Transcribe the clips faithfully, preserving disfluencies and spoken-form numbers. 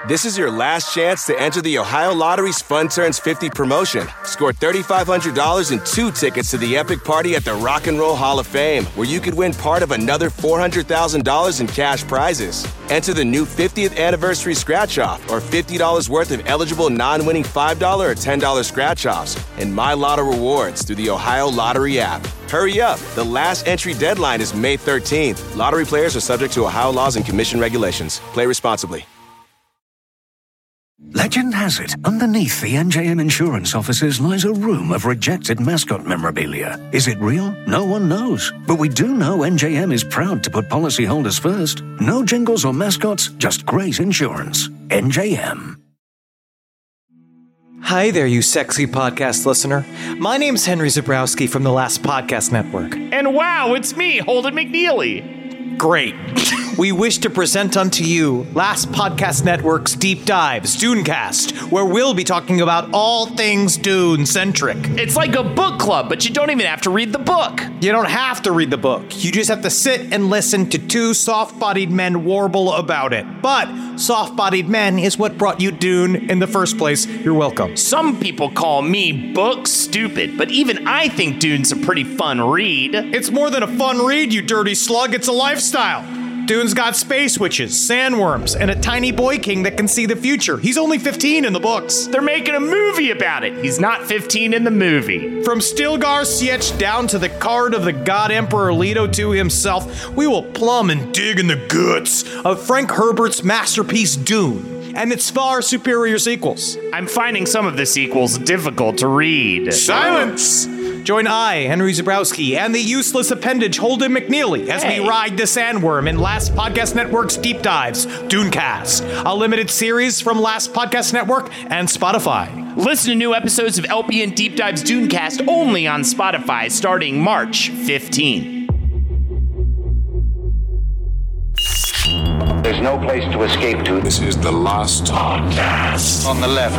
This is your last chance to enter the Ohio Lottery's Fun Turns fifty promotion. Score three thousand five hundred dollars and two tickets to the epic party at the Rock and Roll Hall of Fame, where you could win part of another four hundred thousand dollars in cash prizes. Enter the new fiftieth anniversary scratch-off or fifty dollars worth of eligible non-winning five dollars or ten dollars scratch-offs and My Lotto rewards through the Ohio Lottery app. Hurry up. The last entry deadline is May thirteenth. Lottery players are subject to Ohio laws and commission regulations. Play responsibly. Legend has it, underneath the N J M insurance offices lies a room of rejected mascot memorabilia. Is it real? No one knows. But we do know N J M is proud to put policyholders first. No jingles or mascots, just great insurance. N J M. Hi there, you sexy podcast listener. My name's Henry Zebrowski from the Last Podcast Network. And wow, it's me, Holden McNeely. Great. We wish to present unto you Last Podcast Network's Deep Dives, Dunecast, where we'll be talking about all things Dune-centric. It's like a book club, but you don't even have to read the book. You don't have to read the book. You just have to sit and listen to two soft-bodied men warble about it. But soft-bodied men is what brought you Dune in the first place. You're welcome. Some people call me book stupid, but even I think Dune's a pretty fun read. It's more than a fun read, you dirty slug. It's a lifestyle. Dune's got space witches, sandworms, and a tiny boy king that can see the future. He's only fifteen in the books. They're making a movie about it. He's not fifteen in the movie. From Stilgar Sietch down to the card of the God Emperor Leto two himself, we will plumb and dig in the guts of Frank Herbert's masterpiece Dune and its far superior sequels. I'm finding some of the sequels difficult to read. Silence! Join I, Henry Zebrowski, and the useless appendage Holden McNeely as hey. we ride the sandworm in Last Podcast Network's Deep Dives, Dunecast, a limited series from Last Podcast Network and Spotify. Listen to new episodes of L P N Deep Dives Dunecast only on Spotify starting March fifteenth. There's no place to escape to. This is the last podcast. On the left.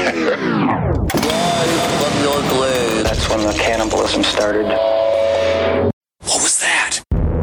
Rise from your grave. That's when the cannibalism started. What was that?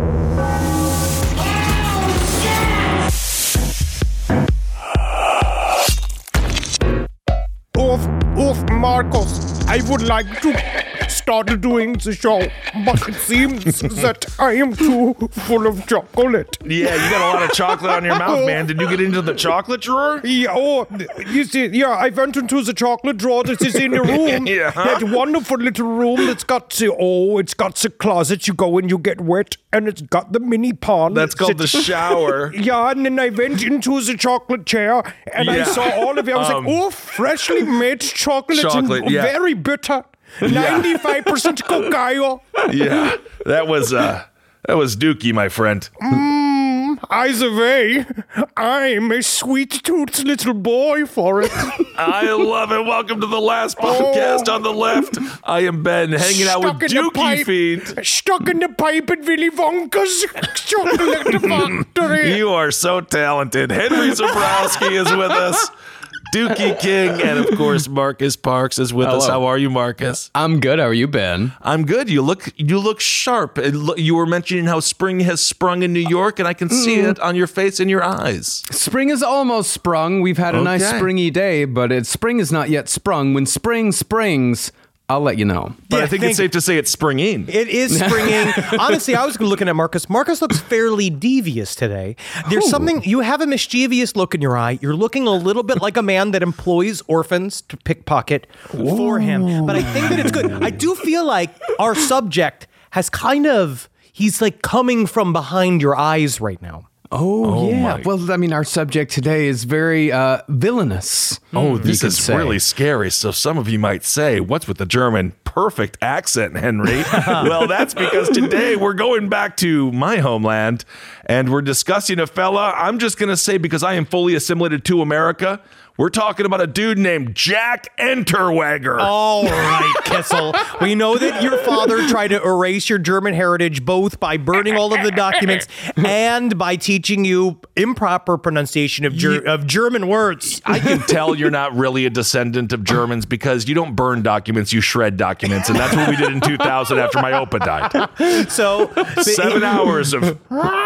Oof, oof, Marcos. I would like to start doing the show, but it seems that I am too full of chocolate. Yeah, you got a lot of chocolate on your mouth, man. Did you get into the chocolate drawer? Yeah, oh, you see, yeah, I went into the chocolate drawer that is in the room. Yeah. That wonderful little room that's got the, oh, it's got the closet. You go and you get wet, and it's got the mini pond. That's called the shower. Yeah, and then I went into the chocolate chair, and yeah. I saw all of it. I was um, like, oh, freshly made chocolate, chocolate and yeah. very bitter. ninety-five percent cacao. Yeah, that was uh, that was Dookie, my friend. Mmm, either way, I'm a sweet-toothed little boy for it. I love it. Welcome to the Last Podcast oh. on the left. I am Ben, hanging out Stuck with Dookie Feet. Stuck in the pipe at Willy Wonka's chocolate factory. You are so talented. Henry Zebrowski is with us. Dookie King, and of course Marcus Parks is with Hello. us. How are you, Marcus? I'm good. How are you, Ben? I'm good. You look you look sharp. You were mentioning how spring has sprung in New York, and I can see mm. it on your face and your eyes. Spring is almost sprung. We've had a okay. nice springy day, but it, spring is not yet sprung. When spring springs, I'll let you know. But yeah, I think it's safe to say it's springing. It is springing. Honestly, I was looking at Marcus. Marcus looks fairly devious today. There's Ooh. something, you have a mischievous look in your eye. You're looking a little bit like a man that employs orphans to pickpocket Ooh. for him. But I think that it's good. I do feel like our subject has kind of, he's like coming from behind your eyes right now. Oh, oh yeah. My. Well, I mean, our subject today is very uh, villainous. Oh, this is say. really scary. So some of you might say, what's with the German perfect accent, Henry? Well, that's because today we're going back to my homeland and we're discussing a fella. I'm just going to say, because I am fully assimilated to America, we're talking about a dude named Jack Unterweger. All right, Kissel. We know that your father tried to erase your German heritage both by burning all of the documents and by teaching you improper pronunciation of, ger- of German words. I can tell you're not really a descendant of Germans because you don't burn documents, you shred documents. And that's what we did in two thousand after my Opa died. So seven hours of...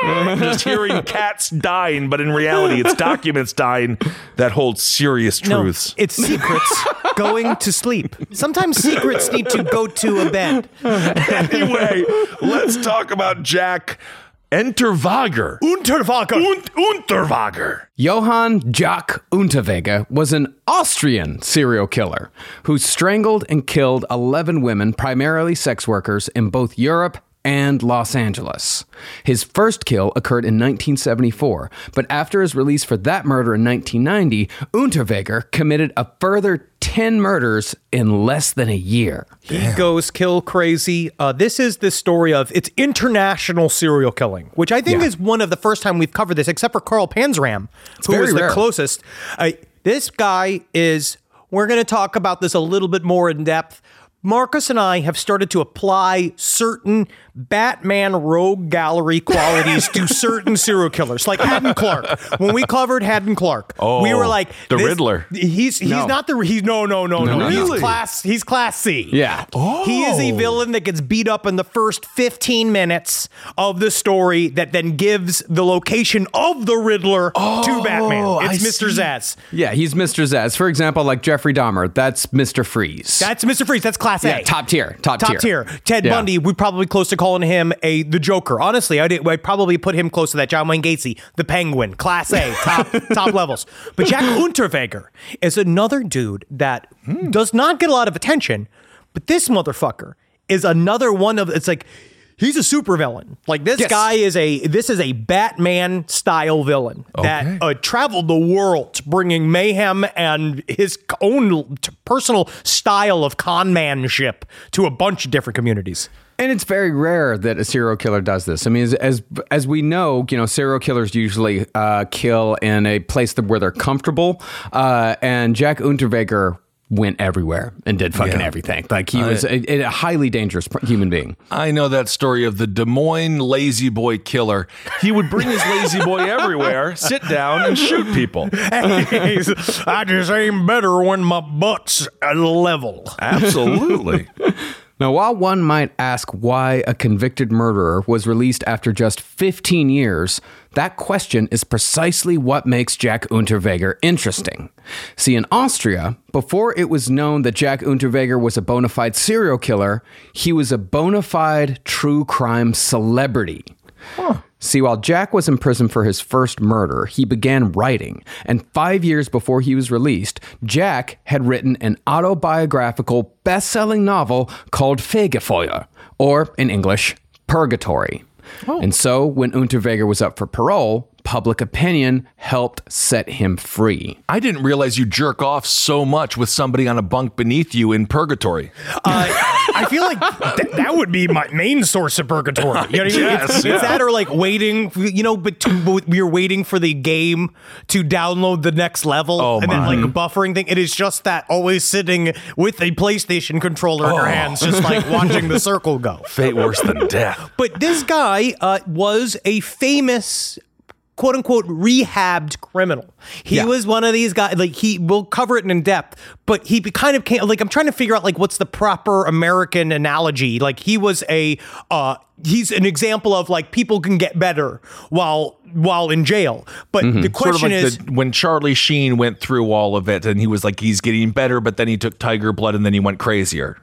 just hearing cats dying, but in reality, it's documents dying that hold serious truths. No, it's secrets going to sleep. Sometimes secrets need to go to a bed. Anyway, let's talk about Jack Unterweger. Unterweger. Und- Unterweger. Johann Jack Unterweger was an Austrian serial killer who strangled and killed eleven women, primarily sex workers, in both Europe and Los Angeles. His first kill occurred in nineteen seventy-four, but after his release for that murder in nineteen ninety, Unterweger committed a further ten murders in less than a year. He Damn. goes kill crazy. Uh, this is the story of, it's international serial killing, which I think yeah. is one of the first time we've covered this, except for Carl Panzram, it's who was rare. the closest. Uh, this guy is, we're going to talk about this a little bit more in depth. Marcus and I have started to apply certain Batman rogue gallery qualities to certain serial killers, like Haddon Clark. When we covered Haddon Clark, oh, we were like, the this, Riddler. He's he's no. not the he's no no no no. no. Really? He's class he's class C. Yeah. Oh. He is a villain that gets beat up in the first fifteen minutes of the story, that then gives the location of the Riddler oh, to Batman. It's I Mister see. Zsasz. Yeah, he's Mister Zsasz. For example, like Jeffrey Dahmer, that's Mister Freeze. That's Mister Freeze. That's class A. Yeah, top tier. Top, top tier. tier. Ted yeah. Bundy, we're probably close to calling him a the Joker. Honestly, I'd, I'd probably put him close to that. John Wayne Gacy, the Penguin, class A, top top levels. But Jack Unterweger is another dude that hmm. does not get a lot of attention, but this motherfucker is another one of, it's like, he's a supervillain. Like this yes. guy is a, this is a Batman style villain okay. that uh, traveled the world bringing mayhem and his own t- personal style of conmanship to a bunch of different communities. And it's very rare that a serial killer does this. I mean, as as, as we know, you know, serial killers usually uh, kill in a place that, where they're comfortable. Uh, and Jack Unterweger went everywhere and did fucking yeah. everything. Like he was I, a, a highly dangerous human being. I know that story of the Des Moines lazy boy killer. He would bring his lazy boy everywhere, sit down and shoot people. I just aim better when my butt's level. Absolutely. Now, while one might ask why a convicted murderer was released after just fifteen years, that question is precisely what makes Jack Unterweger interesting. See, in Austria, before it was known that Jack Unterweger was a bona fide serial killer, he was a bona fide true crime celebrity. Huh. See, while Jack was in prison for his first murder, he began writing, and five years before he was released, Jack had written an autobiographical, best-selling novel called Fegefeuer, or, in English, Purgatory. Oh. And so, when Unterweger was up for parole, public opinion helped set him free. I didn't realize you jerk off so much with somebody on a bunk beneath you in purgatory. Uh, I feel like th- that would be my main source of purgatory. You know what I mean? Yes, it's, yeah. it's that or like waiting, you know, but to, you're waiting for the game to download the next level oh, and my. then like buffering thing. It is just that always sitting with a PlayStation controller in oh. your hands, just like watching the circle go. Fate worse than death. But this guy uh, was a famous, quote unquote, rehabbed criminal. He yeah. was one of these guys, like he will cover it in depth, but he kind of came, like I'm trying to figure out like what's the proper American analogy. Like he was a, uh, he's an example of like people can get better while while in jail. But mm-hmm. the question sort of like is the, when Charlie Sheen went through all of it and he was like, he's getting better, but then he took tiger blood and then he went crazier.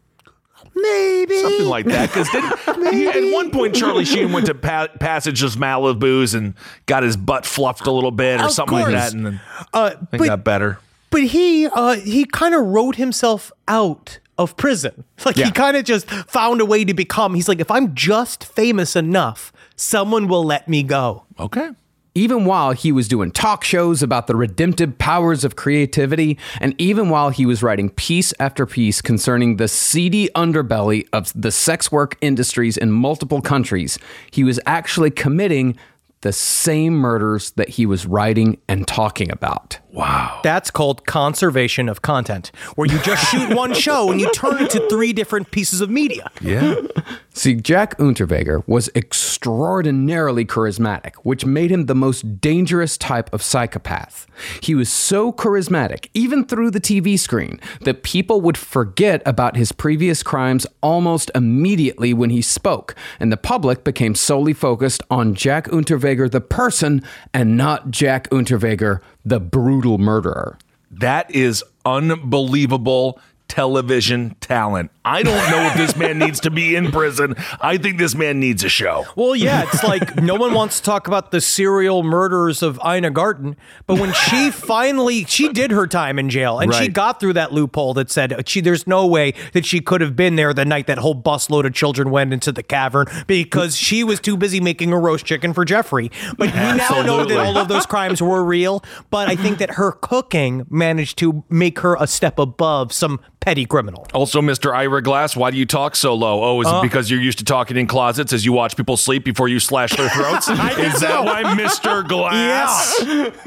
Maybe. Something like that. Because at one point, Charlie Sheen went to pa- Passage of Malibu's and got his butt fluffed a little bit or of something course. like that. And then uh, it but, got better. But he uh, he kind of wrote himself out of prison. Like yeah. he kind of just found a way to become. He's like, if I'm just famous enough, someone will let me go. Okay. Even while he was doing talk shows about the redemptive powers of creativity, and even while he was writing piece after piece concerning the seedy underbelly of the sex work industries in multiple countries, he was actually committing the same murders that he was writing and talking about. Wow. That's called conservation of content, where you just shoot one show and you turn it to three different pieces of media. Yeah. See, Jack Unterweger was extraordinarily charismatic, which made him the most dangerous type of psychopath. He was so charismatic, even through the T V screen, that people would forget about his previous crimes almost immediately when he spoke, and the public became solely focused on Jack Unterweger the person and not Jack Unterweger the brutal murderer. That is unbelievable television talent. I don't know if this man needs to be in prison. I think this man needs a show. Well, yeah, it's like no one wants to talk about the serial murders of Ina Garten, but when she finally, she did her time in jail, and Right. she got through that loophole that said she, there's no way that she could have been there the night that whole busload of children went into the cavern because she was too busy making a roast chicken for Jeffrey. But we now know Absolutely. that all of those crimes were real, but I think that her cooking managed to make her a step above some petty criminal. Also, Mister Ira Glass, why do you talk so low? Oh, is Uh, it because you're used to talking in closets as you watch people sleep before you slash their throats? Is that why, Mister Glass?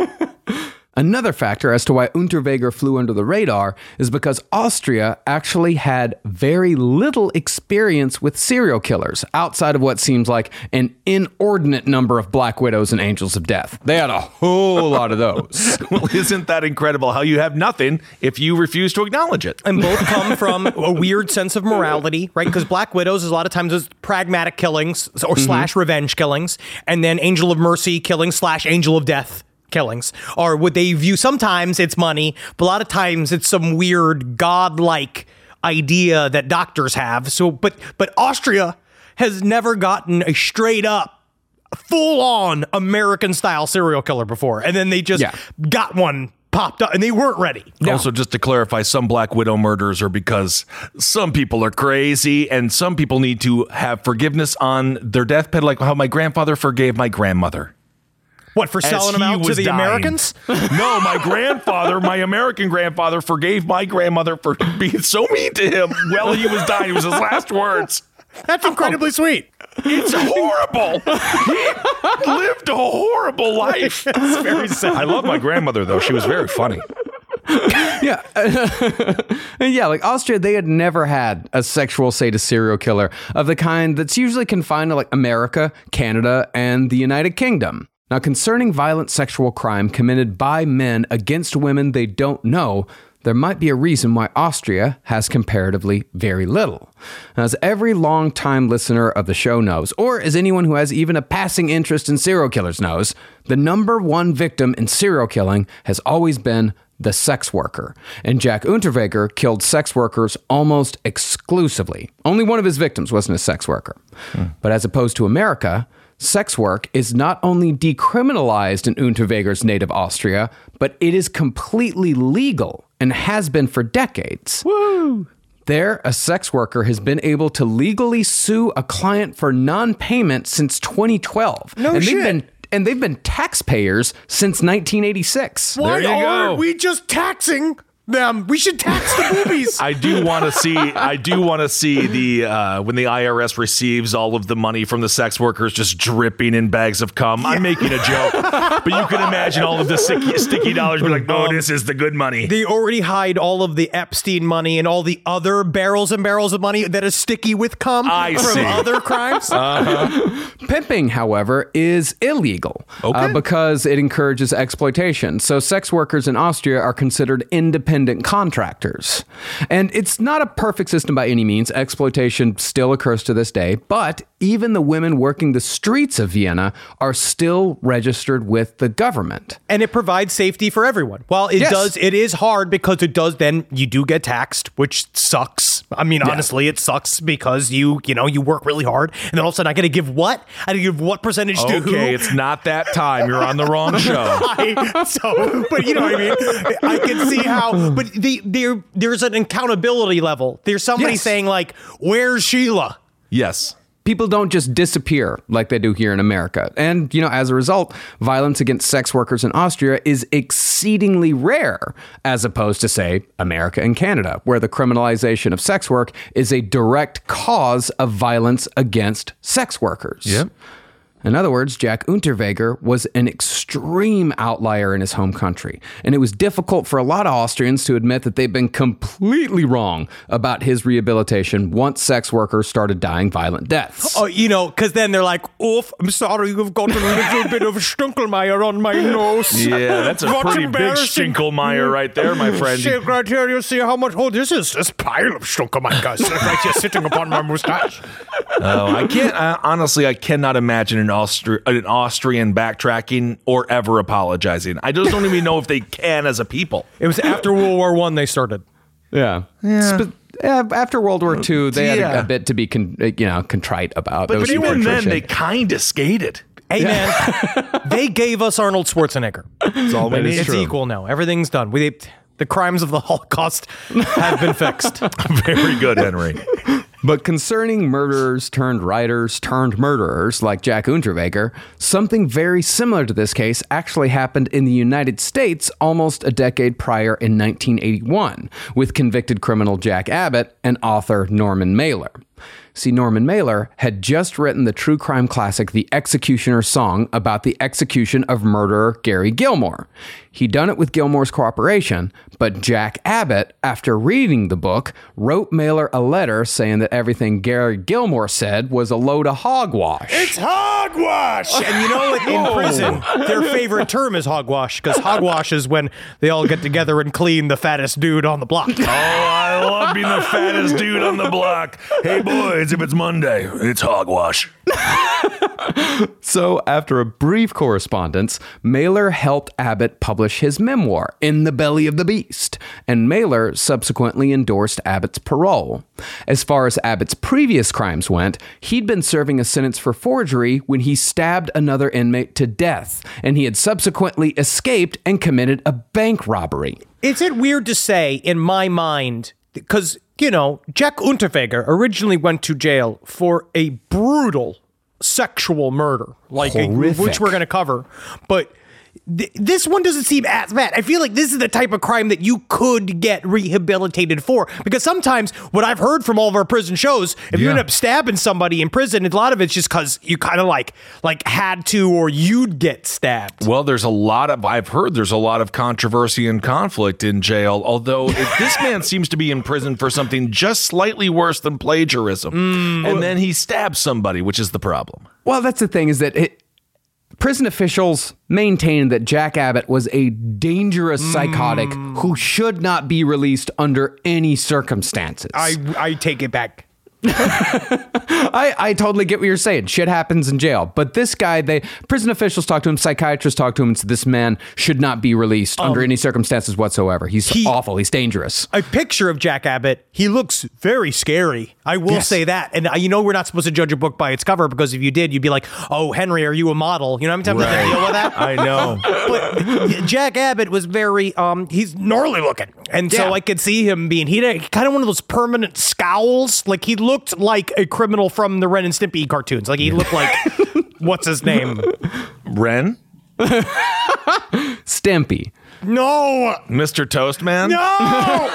Another factor as to why Unterweger flew under the radar is because Austria actually had very little experience with serial killers outside of what seems like an inordinate number of Black Widows and Angels of Death. They had a whole lot of those. Well, isn't that incredible how you have nothing if you refuse to acknowledge it? And both come from a weird sense of morality, right? Because Black Widows is a lot of times is pragmatic killings or slash revenge killings, and then Angel of Mercy killings slash Angel of Death killings. Or would they view, sometimes it's money, but a lot of times it's some weird godlike idea that doctors have. So, but but Austria has never gotten a straight up, full on American style serial killer before, and then they just Yeah. got one popped up and they weren't ready. Also, just to clarify, some Black Widow murders are because some people are crazy and some people need to have forgiveness on their deathbed, like how my grandfather forgave my grandmother. What, for As selling them he out to was the dying. Americans? No, my grandfather, my American grandfather, forgave my grandmother for being so mean to him while he was dying. It was his last words. That's incredibly sweet. It's horrible. He lived a horrible life. It's very sad. I love my grandmother, though. She was very funny. Yeah. Yeah, like Austria, they had never had a sexual sadist serial killer of the kind that's usually confined to like America, Canada, and the United Kingdom. Now, concerning violent sexual crime committed by men against women they don't know, there might be a reason why Austria has comparatively very little. As every long-time listener of the show knows, or as anyone who has even a passing interest in serial killers knows, the number one victim in serial killing has always been the sex worker. And Jack Unterweger killed sex workers almost exclusively. Only one of his victims wasn't a sex worker. Hmm. But as opposed to America, sex work is not only decriminalized in Unterweger's native Austria, but it is completely legal and has been for decades. Woo! There, a sex worker has been able to legally sue a client for non-payment since twenty twelve. No and shit. They've been, and they've been taxpayers since nineteen eighty-six. Why There you are go. we just taxing them? We should tax the boobies. I do want to see. I do want to see the uh, when the I R S receives all of the money from the sex workers just dripping in bags of cum. I'm making a joke, but you can imagine all of the sticky, sticky dollars be like, "Oh, this is the good money." They already hide all of the Epstein money and all the other barrels and barrels of money that is sticky with cum I from see. other crimes. Pimping, however, is illegal Okay. uh, because it encourages exploitation. So sex workers in Austria are considered independent contractors. And it's not a perfect system by any means. Exploitation still occurs to this day, but even the women working the streets of Vienna are still registered with the government. And it provides safety for everyone. While it Yes. does, it is hard because it does then you do get taxed, which sucks. I mean, Yeah. honestly, it sucks because you, you know, you work really hard and then all of a sudden I got to give what? I got to give what percentage to who? Okay, it's not that time. You're on the wrong show. I, so, but you know what I mean? I can see how, but the, there, there's an accountability level. There's somebody Yes. saying like, where's Sheila? Yes. People don't just disappear like they do here in America. And, you know, as a result, violence against sex workers in Austria is exceedingly rare, as opposed to, say, America and Canada, where the criminalization of sex work is a direct cause of violence against sex workers. Yep. In other words, Jack Unterweger was an extreme outlier in his home country, and it was difficult for a lot of Austrians to admit that they'd been completely wrong about his rehabilitation once sex workers started dying violent deaths. Oh, you know, because then they're like, oof, I'm sorry, you've got a little bit of Stinkelmeyer on my nose. Yeah, that's a What pretty big embarrassing. Stinkelmeyer right there, my friend. See right here, you see how much, oh, this is this pile of Stinkelmeyer right here sitting upon my mustache. Oh, I can't, I, honestly, I cannot imagine an, Austri- an Austrian backtracking or ever apologizing. I just don't even know if they can as a people. It was after World War One they started. Yeah. yeah. Sp- yeah, after World War Two, they had Yeah. a, a bit to be, con- you know, contrite about. But, There was but some even then, contrition. they kind of skated. Hey, man, they gave us Arnold Schwarzenegger. That's all we need. It's equal now. Everything's done. We The crimes of the Holocaust have been fixed. Very good, Henry. But concerning murderers turned writers turned murderers like Jack Unterweger, something very similar to this case actually happened in the United States almost a decade prior in nineteen eighty-one with convicted criminal Jack Abbott and author Norman Mailer. See, Norman Mailer had just written the true crime classic The Executioner's Song about the execution of murderer Gary Gilmore. He'd done it with Gilmore's cooperation, but Jack Abbott, after reading the book, wrote Mailer a letter saying that everything Gary Gilmore said was a load of hogwash. It's hogwash! And you know what? In prison, their favorite term is hogwash, because hogwash is when they all get together and clean the fattest dude on the block. Oh, I love being the fattest dude on the block. Hey, boys, if it's Monday, it's hogwash. So, after a brief correspondence, Mailer helped Abbott publish his memoir, In the Belly of the Beast, and Mailer subsequently endorsed Abbott's parole. As far as Abbott's previous crimes went, he'd been serving a sentence for forgery when he stabbed another inmate to death, and he had subsequently escaped and committed a bank robbery. Is it weird to say, in my mind, because, you know, Jack Unterweger originally went to jail for a brutal sexual murder, like a, which we're going to cover, but th- this one doesn't seem as bad. I feel like this is the type of crime that you could get rehabilitated for, because sometimes what I've heard from all of our prison shows, if you Yeah. end up stabbing somebody in prison, a lot of it's just because you kind of like like had to, or you'd get stabbed. Well, there's a lot of, I've heard there's a lot of controversy and conflict in jail, although if this man seems to be in prison for something just slightly worse than plagiarism. Mm. And then he stabs somebody, which is the problem. Well, that's the thing, is that it, prison officials maintained that Jack Abbott was a dangerous psychotic who should not be released under any circumstances. I I take it back. I, I totally get what you're saying. Shit happens in jail. But this guy, they prison officials talk to him, psychiatrists talk to him, and said this man should not be released Um, under any circumstances whatsoever. He's he- awful. He's dangerous. A picture of Jack Abbott, he looks very scary. I will Yes. say that. And uh, you know, we're not supposed to judge a book by its cover, because if you did, you'd be like, oh, Henry, are you a model? You know how many times I have to deal with that? I know. But Jack Abbott was very, um, he's gnarly looking. And so Yeah. I could see him being, he had kind of one of those permanent scowls. Like he looked like a criminal from the Ren and Stimpy cartoons. Like he looked like, what's his name? Ren? Stimpy. No! Mister Toastman? No!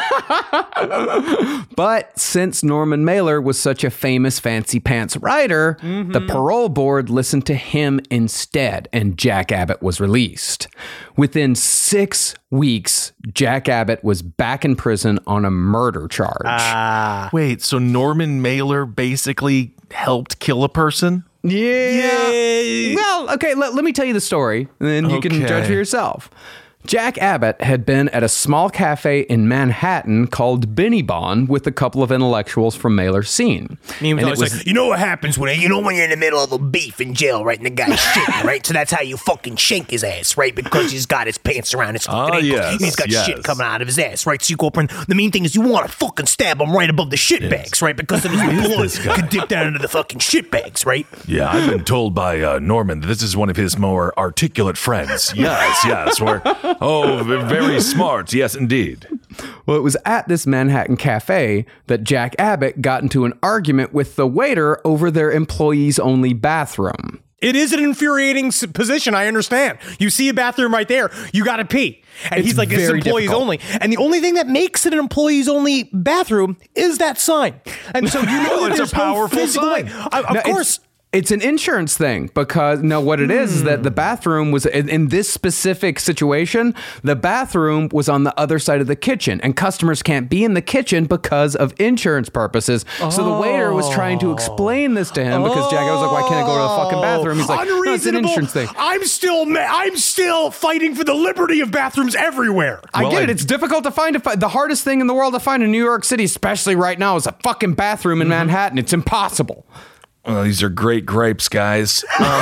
But since Norman Mailer was such a famous fancy pants writer, Mm-hmm. the parole board listened to him instead, and Jack Abbott was released. Within six weeks, Jack Abbott was back in prison on a murder charge. Wait, so Norman Mailer basically helped kill a person? Yeah. Well, okay, let, let me tell you the story, and then you can Okay. judge for yourself. Jack Abbott had been at a small cafe in Manhattan called Benny Bon with a couple of intellectuals from Mailer's scene. He was And it always like, you know what happens when you know when you're in the middle of a beef in jail, right? And the guy's shitting, right? So that's how you fucking shank his ass, right? Because he's got his pants around his fucking Oh, ankles. yes, and he's got yes. shit coming out of his ass, right? So you go up and the main thing is you want to fucking stab him right above the shit bags, right? Because then his blood could dip down into the fucking shit bags, right? Yeah, I've been told by uh, Norman that this is one of his more articulate friends. Yes, yes. We're, oh, v- very smart. Yes, indeed. Well, it was at this Manhattan cafe that Jack Abbott got into an argument with the waiter over their employees only bathroom. It is an infuriating s- position. I understand. You see a bathroom right there. You got to pee. And It's he's like, it's very employees difficult. only. And the only thing that makes it an employees only bathroom is that sign. And so you know that It's a there's no powerful physical sign. way. I- Of No, it's- course. It's an insurance thing because no, what it is is that the bathroom was in, in this specific situation. The bathroom was on the other side of the kitchen, and customers can't be in the kitchen because of insurance purposes. Oh. So the waiter was trying to explain this to him because Jack was like, "Why can't I go to the fucking bathroom?" He's like, "No, it's an insurance thing." I'm still, ma- I'm still fighting for the liberty of bathrooms everywhere. I well, get I, it. It's difficult to find. A, the hardest thing in the world to find in New York City, especially right now, is a fucking bathroom in mm-hmm. Manhattan. It's impossible. Well, these are great grapes, guys. Um,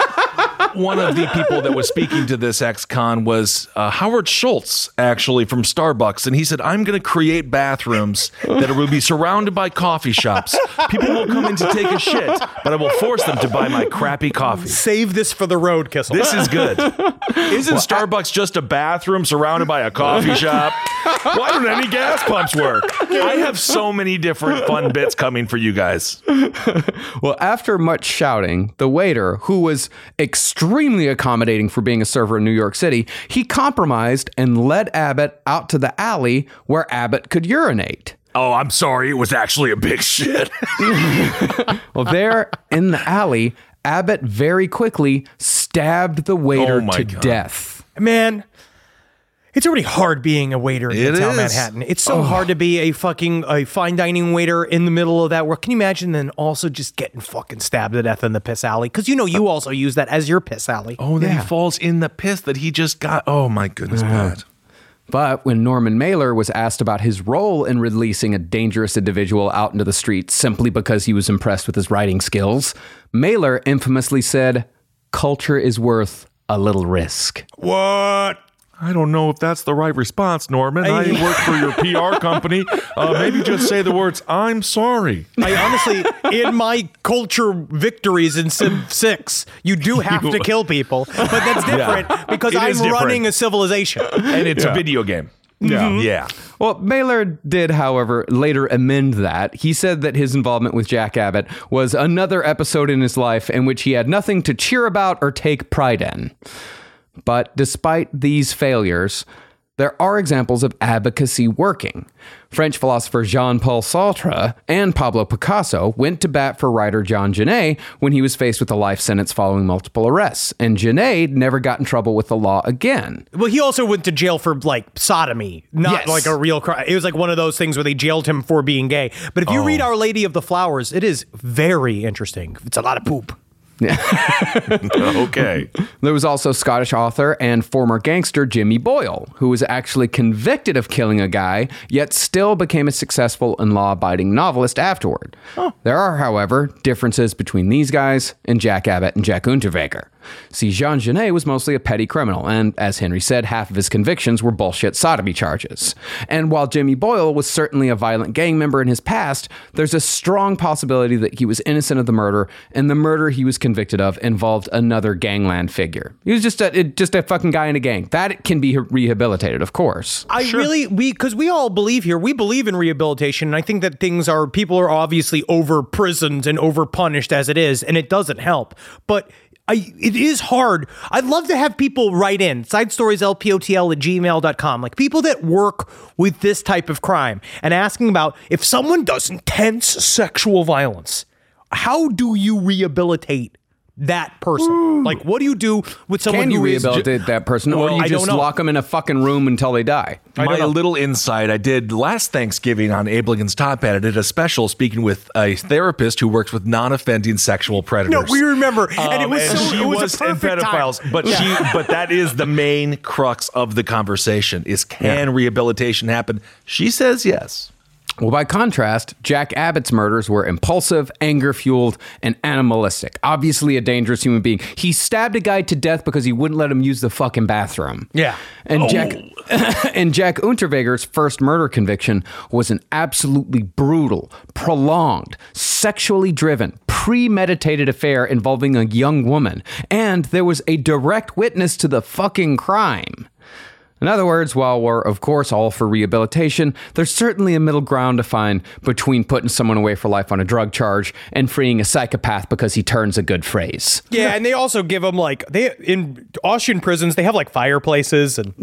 one of the people that was speaking to this ex-con was uh, Howard Schultz, actually, from Starbucks. And he said, I'm going to create bathrooms that will be surrounded by coffee shops. People will come in to take a shit, but I will force them to buy my crappy coffee. Save this for the road, Kissel. This is good. Isn't well, Starbucks just a bathroom surrounded by a coffee shop? Why don't any gas pumps work? I have so many different fun bits coming for you guys. Well, after much shouting, the waiter, who was extremely accommodating for being a server in New York City, he compromised and led Abbott out to the alley where Abbott could urinate. Oh, I'm sorry. It was actually a big shit. Well, there in the alley, Abbott very quickly stabbed the waiter oh to God. death. Man, it's already hard being a waiter in it Midtown is. Manhattan. It's so oh. hard to be a fucking a fine dining waiter in the middle of that work. Can you imagine then also just getting fucking stabbed to death in the piss alley? Because you know you also use that as your piss alley. Oh, then yeah. he falls in the piss that he just got. Oh, my goodness, uh-huh. bad. But when Norman Mailer was asked about his role in releasing a dangerous individual out into the streets simply because he was impressed with his writing skills, Mailer infamously said, "Culture is worth a little risk." What? I don't know if that's the right response, Norman. I work for your P R company. Uh, maybe just say the words, "I'm sorry." I honestly, in my culture victories in Sim six, you do have to kill people, but that's different yeah. because it I'm different. running a civilization. And it's yeah. a video game. Yeah. Mm-hmm. Yeah. Well, Mailer did, however, later amend that. He said that his involvement with Jack Abbott was another episode in his life in which he had nothing to cheer about or take pride in. But despite these failures, there are examples of advocacy working. French philosopher Jean-Paul Sartre and Pablo Picasso went to bat for writer Jean Genet when he was faced with a life sentence following multiple arrests. And Genet never got in trouble with the law again. Well, he also went to jail for, like, sodomy, not yes. like a real crime. It was like one of those things where they jailed him for being gay. But if you oh. read Our Lady of the Flowers, it is very interesting. It's a lot of poop. Yeah. Okay. There was also Scottish author and former gangster Jimmy Boyle, who was actually convicted of killing a guy, yet still became a successful and law-abiding novelist afterward. Oh. There are, however, differences between these guys and Jack Abbott and Jack Unterweger. See, Jean Genet was mostly a petty criminal, and as Henry said, half of his convictions were bullshit sodomy charges. And while Jimmy Boyle was certainly a violent gang member in his past, there's a strong possibility that he was innocent of the murder, and the murder he was convicted of involved another gangland figure. He was just a just a fucking guy in a gang. That can be rehabilitated, of course. I sure. really, we because we all believe here, we believe in rehabilitation, and I think that things are, people are obviously over-prisoned and over-punished as it is, and it doesn't help. But I, it is hard. I'd love to have people write in, sidestorieslpotl at gmail dot com, like people that work with this type of crime, and asking about if someone does intense sexual violence, how do you rehabilitate that person? Ooh. Like, what do you do with someone Can you who rehabilitate is, that person, or well, you I just lock them in a fucking room until they die? My little insight, I did last Thanksgiving on Ablegan's Top Hat. I did a special speaking with a therapist who works with non-offending sexual predators. No, we remember, um, and it was and so, she it was, was a perfect pedophiles, time. but yeah. she, but that is the main crux of the conversation: is can yeah. rehabilitation happen? She says yes. Well, by contrast, Jack Abbott's murders were impulsive, anger-fueled, and animalistic. Obviously a dangerous human being. He stabbed a guy to death because he wouldn't let him use the fucking bathroom. Yeah. And oh. Jack and Jack Unterweger's first murder conviction was an absolutely brutal, prolonged, sexually driven, premeditated affair involving a young woman. And there was a direct witness to the fucking crime. In other words, while we're, of course, all for rehabilitation, there's certainly a middle ground to find between putting someone away for life on a drug charge and freeing a psychopath because he turns a good phrase. Yeah, and they also give them, like, they in Austrian prisons, they have, like, fireplaces and...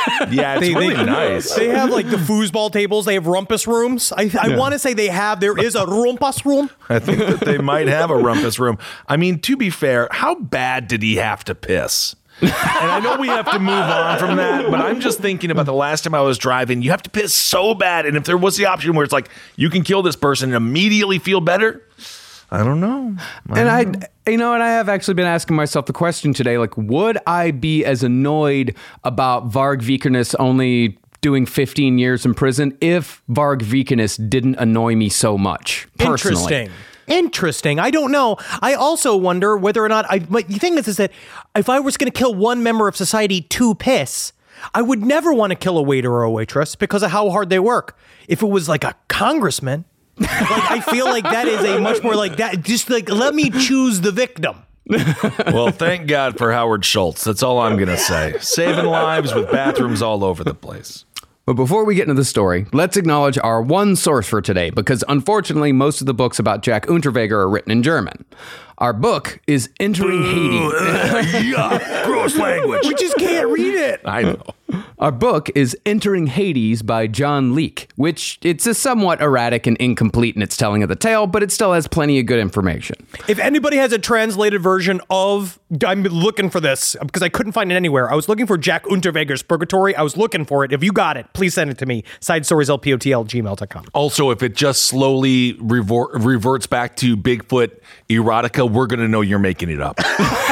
Yeah, it's They- really they- nice. They have like the foosball tables. They have rumpus rooms. I, I Yeah. want to say they have. There is a rumpus room. I think that they might have a rumpus room. I mean, to be fair, how bad did he have to piss? And I know we have to move on from that, but I'm just thinking about the last time I was driving. You have to piss so bad. And if there was the option where it's like, you can kill this person and immediately feel better, I don't know. I And I, don't know. you know, and I have actually been asking myself the question today, like, would I be as annoyed about Varg Vikernes only doing fifteen years in prison if Varg Vikernes didn't annoy me so much personally? Interesting. Interesting. I don't know. I also wonder whether or not I. But the thing is, is that if I was going to kill one member of society to piss, I would never want to kill a waiter or a waitress because of how hard they work. If it was like a congressman, like I feel like that is a much more like that. Just like let me choose the victim. Well, thank God for Howard Schultz. That's all I'm going to say. Saving lives with bathrooms all over the place. But before we get into the story, let's acknowledge our one source for today, because unfortunately, most of the books about Jack Unterweger are written in German. Our book is Entering Hades. Yeah, gross language. We just can't read it. I know. Our book is Entering Hades by John Leake, which it's a somewhat erratic and incomplete in its telling of the tale, but it still has plenty of good information. If anybody has a translated version of, I'm looking for this because I couldn't find it anywhere. I was looking for Jack Unterweger's Purgatory. I was looking for it. If you got it, please send it to me. Side stories L P O T L gmail dot com. Also, if it just slowly revor- reverts back to Bigfoot erotica, we're going to know you're making it up.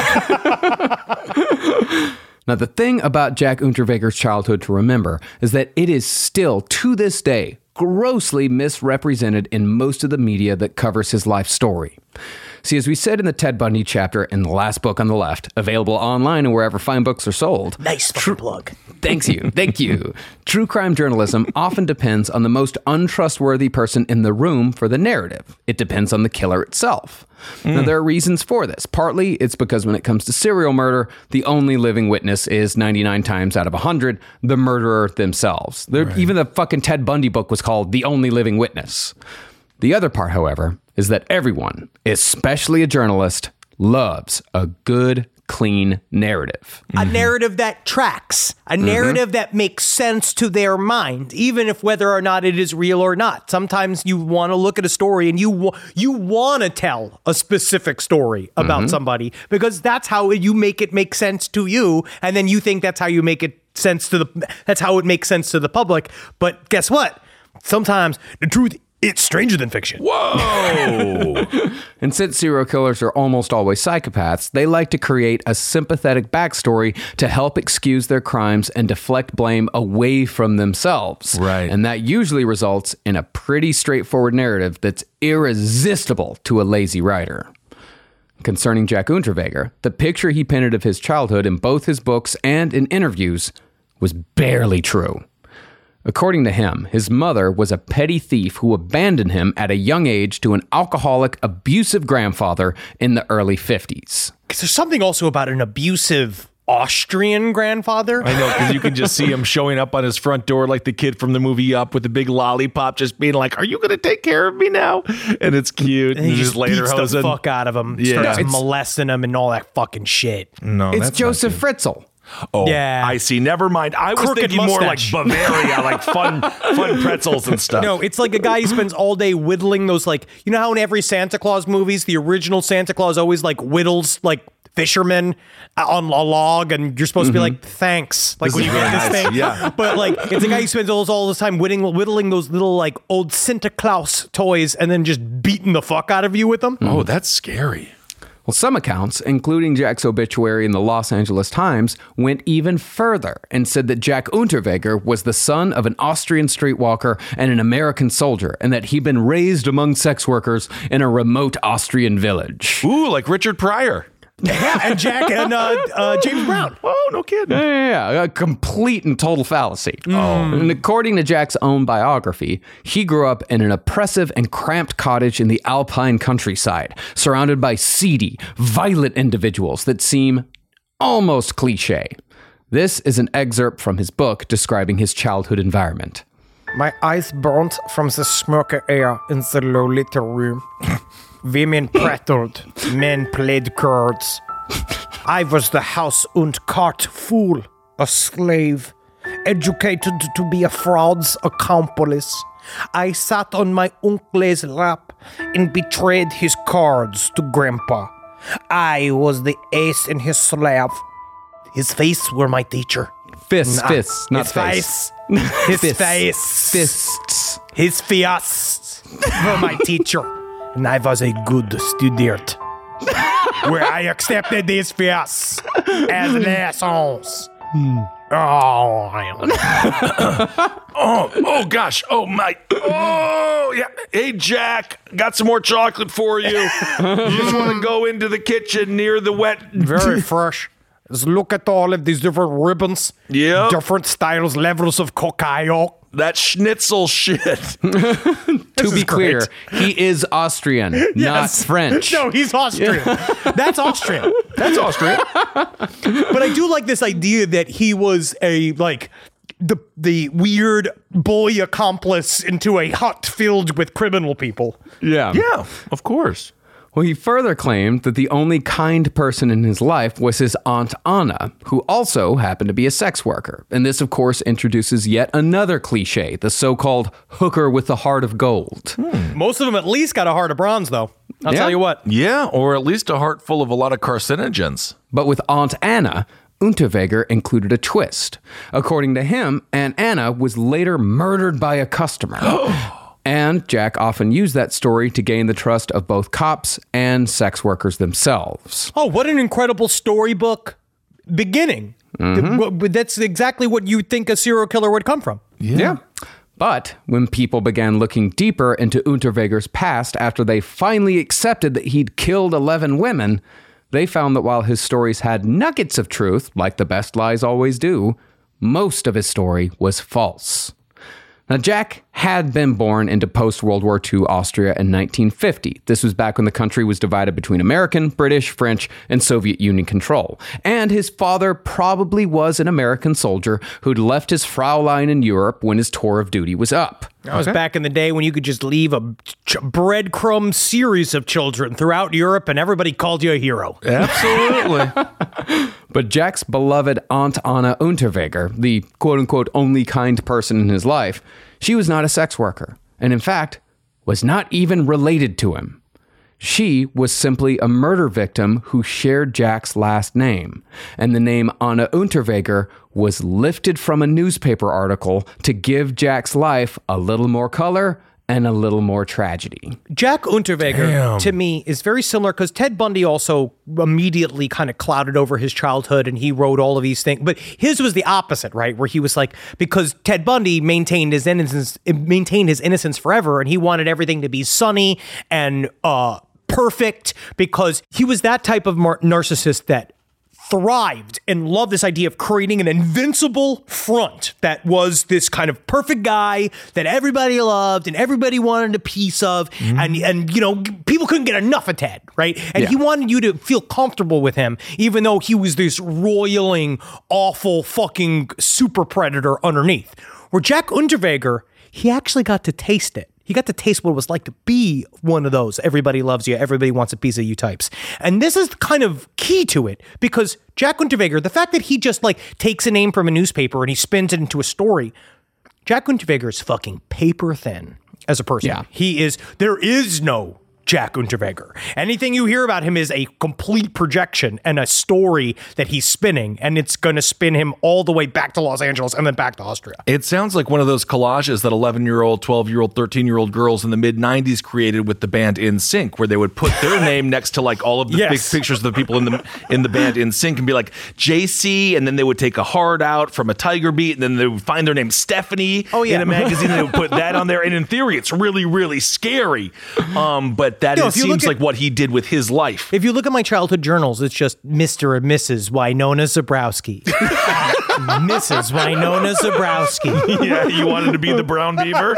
Now, the thing about Jack Unterweger's childhood to remember is that it is still, to this day, grossly misrepresented in most of the media that covers his life story. See, as we said in the Ted Bundy chapter in the last book on the left, available online and wherever fine books are sold. Nice fucking plug. Thanks you. Thank you. True crime journalism often depends on the most untrustworthy person in the room for the narrative. It depends on the killer itself. Mm. Now, there are reasons for this. Partly, it's because when it comes to serial murder, the only living witness is ninety-nine times out of one hundred the murderer themselves. Right. Even the fucking Ted Bundy book was called The Only Living Witness. The other part, however, is that everyone, especially a journalist, loves a good, clean narrative. A narrative that tracks, a narrative mm-hmm. that makes sense to their mind, even if whether or not it is real or not. Sometimes you want to look at a story and you you want to tell a specific story about mm-hmm. somebody because that's how you make it make sense to you, and then you think that's how you make it sense to the that's how it makes sense to the public. But guess what? Sometimes the truth it's stranger than fiction. Whoa! And since serial killers are almost always psychopaths, they like to create a sympathetic backstory to help excuse their crimes and deflect blame away from themselves. Right. And that usually results in a pretty straightforward narrative that's irresistible to a lazy writer. Concerning Jack Unterweger, the picture he painted of his childhood in both his books and in interviews was barely true. According to him, his mother was a petty thief who abandoned him at a young age to an alcoholic, abusive grandfather in the early fifties. Because there's something also about an abusive Austrian grandfather. I know, because you can just see him showing up on his front door like the kid from the movie Up with the big lollipop, just being like, "Are you going to take care of me now?" And it's cute. And he and just later beats hosing. the fuck out of him. Yeah. Starts It's- molesting him and all that fucking shit. No, It's that's Joseph not Fritzl. Oh, Yeah. I see. Never mind. I was Crooked thinking mustache. more like Bavaria, like fun, fun pretzels and stuff. No, it's like a guy who spends all day whittling those, like, you know how in every Santa Claus movies, the original Santa Claus always like whittles like fishermen on a log, and you're supposed mm-hmm. to be like, thanks, like This when you is get really this nice. thing. Yeah. But like, it's a guy who spends all, all this time whittling, whittling those little like old Santa Claus toys, and then just beating the fuck out of you with them. Oh, that's scary. Well, some accounts, including Jack's obituary in the Los Angeles Times, went even further and said that Jack Unterweger was the son of an Austrian streetwalker and an American soldier, and that he'd been raised among sex workers in a remote Austrian village. Ooh, like Richard Pryor. Yeah, and Jack and uh, uh, James Brown. Oh, no kidding. Yeah, yeah, yeah, a complete and total fallacy. Oh. And according to Jack's own biography, he grew up in an oppressive and cramped cottage in the Alpine countryside, surrounded by seedy, violent individuals that seem almost cliche. This is an excerpt from his book describing his childhood environment. My eyes burnt from the smoky air in the low little room. Women prattled, men played cards. I was the house und cart fool, a slave, educated to be a fraud's accomplice. I sat on my uncle's lap and betrayed his cards to Grandpa. I was the ace in his slave. His face were my teacher. Fists, Nah, fists, not his face. face. His Fists. face. Fists. His fists were my teacher. And I was a good student. Where I accepted these fists as lessons. Oh, Oh, oh gosh. Oh my. Oh, yeah. Hey, Jack, got some more chocolate for you. You just want to go into the kitchen near the wet. very fresh. Just look at all of these different ribbons. Yeah. Different styles, levels of cacao. That schnitzel shit. To be clear, he is Austrian, not Yes. French. No, he's Austrian. That's Austrian. That's Austrian. But I do like this idea that he was a, like, the the weird boy accomplice into a hut filled with criminal people. Yeah. Yeah, of course. Well, he further claimed that the only kind person in his life was his Aunt Anna, who also happened to be a sex worker. And this, of course, introduces yet another cliche, the so-called hooker with the heart of gold. Most of them at least got a heart of bronze, though. I'll Yeah. tell you what. Yeah, or at least a heart full of a lot of carcinogens. But with Aunt Anna, Unterweger included a twist. According to him, Aunt Anna was later murdered by a customer. And Jack often used that story to gain the trust of both cops and sex workers themselves. Oh, what an incredible storybook beginning. The- That's exactly what you think a serial killer would come from. Yeah. But when people began looking deeper into Unterweger's past after they finally accepted that he'd killed eleven women, they found that while his stories had nuggets of truth, like the best lies always do, most of his story was false. Now, Jack had been born into post-World War Two Austria in nineteen fifty. This was back when the country was divided between American, British, French, and Soviet Union control. And his father probably was an American soldier who'd left his Fraulein in Europe when his tour of duty was up. That was back in the day when you could just leave a ch- breadcrumb series of children throughout Europe and everybody called you a hero. Absolutely. But Jack's beloved Aunt Anna Unterweger, the quote-unquote only kind person in his life, she was not a sex worker, and in fact, was not even related to him. She was simply a murder victim who shared Jack's last name, and the name Anna Unterweger was lifted from a newspaper article to give Jack's life a little more color and a little more tragedy. Jack Unterweger, to me, is very similar because Ted Bundy also immediately kind of clouded over his childhood and he wrote all of these things. But his was the opposite, right? Where he was like, because Ted Bundy maintained his innocence, maintained his innocence forever, and he wanted everything to be sunny and uh, perfect because he was that type of mar- narcissist that thrived and loved this idea of creating an invincible front that was this kind of perfect guy that everybody loved and everybody wanted a piece of. Mm-hmm. And, and, you know, people couldn't get enough of Ted, right? And yeah. he wanted you to feel comfortable with him, even though he was this roiling, awful, fucking super predator underneath. Where Jack Unterweger, he actually got to taste it. He got to taste what it was like to be one of those everybody loves you, everybody wants a piece of you types. And this is kind of key to it because Jack Unterweger, the fact that he just like takes a name from a newspaper and he spins it into a story, Jack Unterweger is fucking paper thin as a person. Yeah. He is, there is no Jack Unterweger. Anything you hear about him is a complete projection and a story that he's spinning, and it's going to spin him all the way back to Los Angeles and then back to Austria. It sounds like one of those collages that eleven-year-old, twelve-year-old, thirteen-year-old girls in the mid nineties created with the band N Sync, where they would put their name next to like all of the Yes. big pictures of the people in the in the band N Sync and be like J C, and then they would take a heart out from a Tiger Beat, and then they would find their name Stephanie Oh, yeah. in a magazine, and they would put that on there. And in theory, it's really, really scary. Um, but that No, is, if you seems look at- like what he did with his life. If you look at my childhood journals, it's just Mister and Missus Winona Zabrowski. Missus Winona Zabrowski. Yeah, you wanted to be the brown beaver?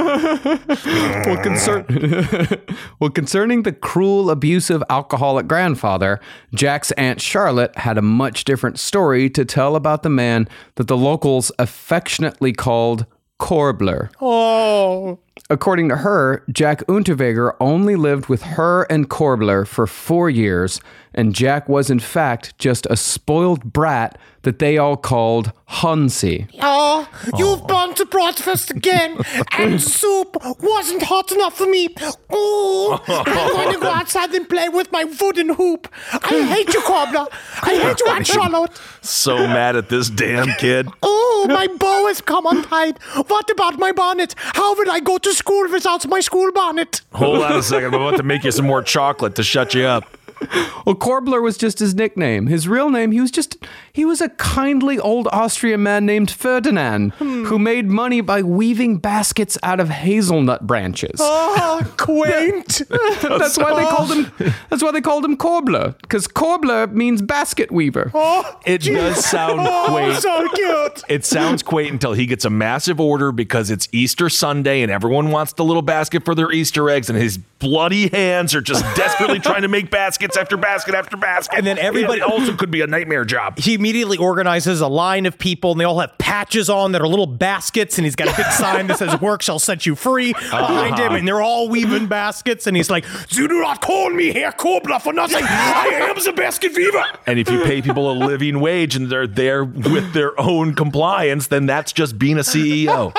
Well, concern- well, concerning the cruel, abusive, alcoholic grandfather, Jack's Aunt Charlotte had a much different story to tell about the man that the locals affectionately called Korbler. Oh. According to her, Jack Unterweger only lived with her and Korbler for four years, and Jack was in fact just a spoiled brat that they all called Hansi. Oh, you've gone to breakfast again, and soup wasn't hot enough for me. Oh, I'm going to go outside and play with my wooden hoop. I hate you, Cobbler. I hate you, Aunt Charlotte. So mad at this damn kid. Oh, my bow has come untied. What about my bonnet? How will I go to school without my school bonnet? Hold on a second. I'm about to make you some more chocolate to shut you up. Well, Korbler was just his nickname. His real name, he was just, he was a kindly old Austrian man named Ferdinand, hmm. who made money by weaving baskets out of hazelnut branches. Oh, quaint. That's why they called him, that's why they called him Korbler, because Korbler means basket weaver. Oh, it geez. does sound oh, quaint. So cute. It sounds quaint until he gets a massive order because it's Easter Sunday and everyone wants the little basket for their Easter eggs, and his bloody hands are just desperately trying to make baskets after basket after basket. And then everybody it also could be a nightmare job. He immediately organizes a line of people, and they all have patches on that are little baskets, and he's got a big sign that says "Work shall set you free" behind uh-huh. him, and they're all weaving baskets, and he's like, "You do not call me Herr Kobler for nothing. I am the basket weaver." And if you pay people a living wage and they're there with their own compliance, then that's just being a C E O.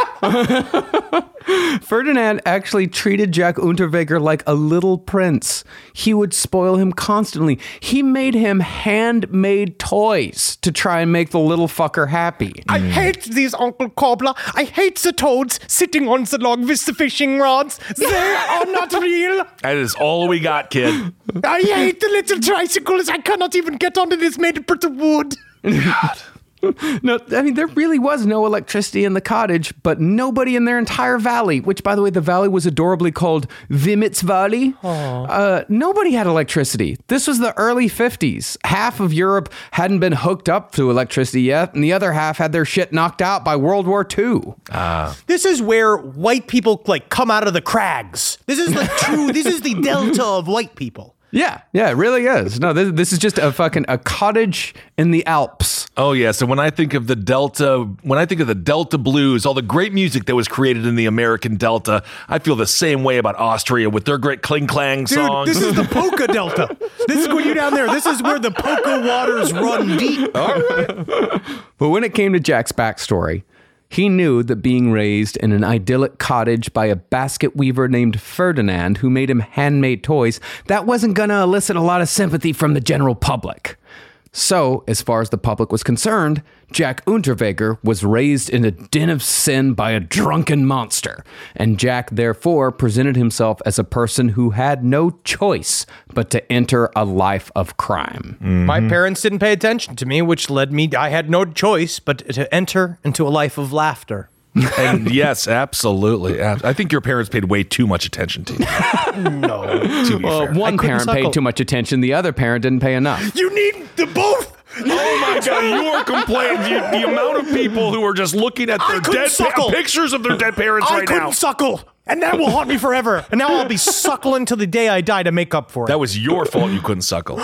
Ferdinand actually treated Jack Unterweger like a little prince. He would spoil him constantly. He made him handmade toys to try and make the little fucker happy. I hate these, Uncle Cobbler. I hate the toads sitting on the log with the fishing rods. They are not real. That is all we got, kid. I hate the little tricycles. I cannot even get onto this made of wood. God. No, I mean, there really was no electricity in the cottage, but nobody in their entire valley, which, by the way, the valley was adorably called Vimitz Valley. Uh, nobody had electricity. This was the early fifties. Half of Europe hadn't been hooked up to electricity yet, and the other half had their shit knocked out by World War Two. Uh. This is where white people, like, come out of the crags. This is the true, this is the delta of white people. Yeah, yeah, it really is. No, this, this is just a fucking a cottage in the Alps. Oh yeah, so when I think of the Delta, when I think of the Delta blues, all the great music that was created in the American Delta, I feel the same way about Austria with their great cling clang Dude, songs. This is the polka Delta. This is when you're down there. This is where the polka waters run deep. All right. But when it came to Jack's backstory, he knew that being raised in an idyllic cottage by a basket weaver named Ferdinand, who made him handmade toys, that wasn't going to elicit a lot of sympathy from the general public. So, as far as the public was concerned, Jack Unterweger was raised in a den of sin by a drunken monster, and Jack therefore presented himself as a person who had no choice but to enter a life of crime. Mm-hmm. My parents didn't pay attention to me, which led me, I had no choice but to enter into a life of laughter. And yes, absolutely. I think your parents paid way too much attention to you. No. To be well, fair. one parent suckle. paid too much attention. The other parent didn't pay enough. You need the both. Oh my God, you are complaining. You, the amount of people who are just looking at their dead pa- pictures of their dead parents I right now. I couldn't suckle. And that will haunt me forever. And now I'll be suckling till the day I die to make up for it. That was your fault you couldn't suckle.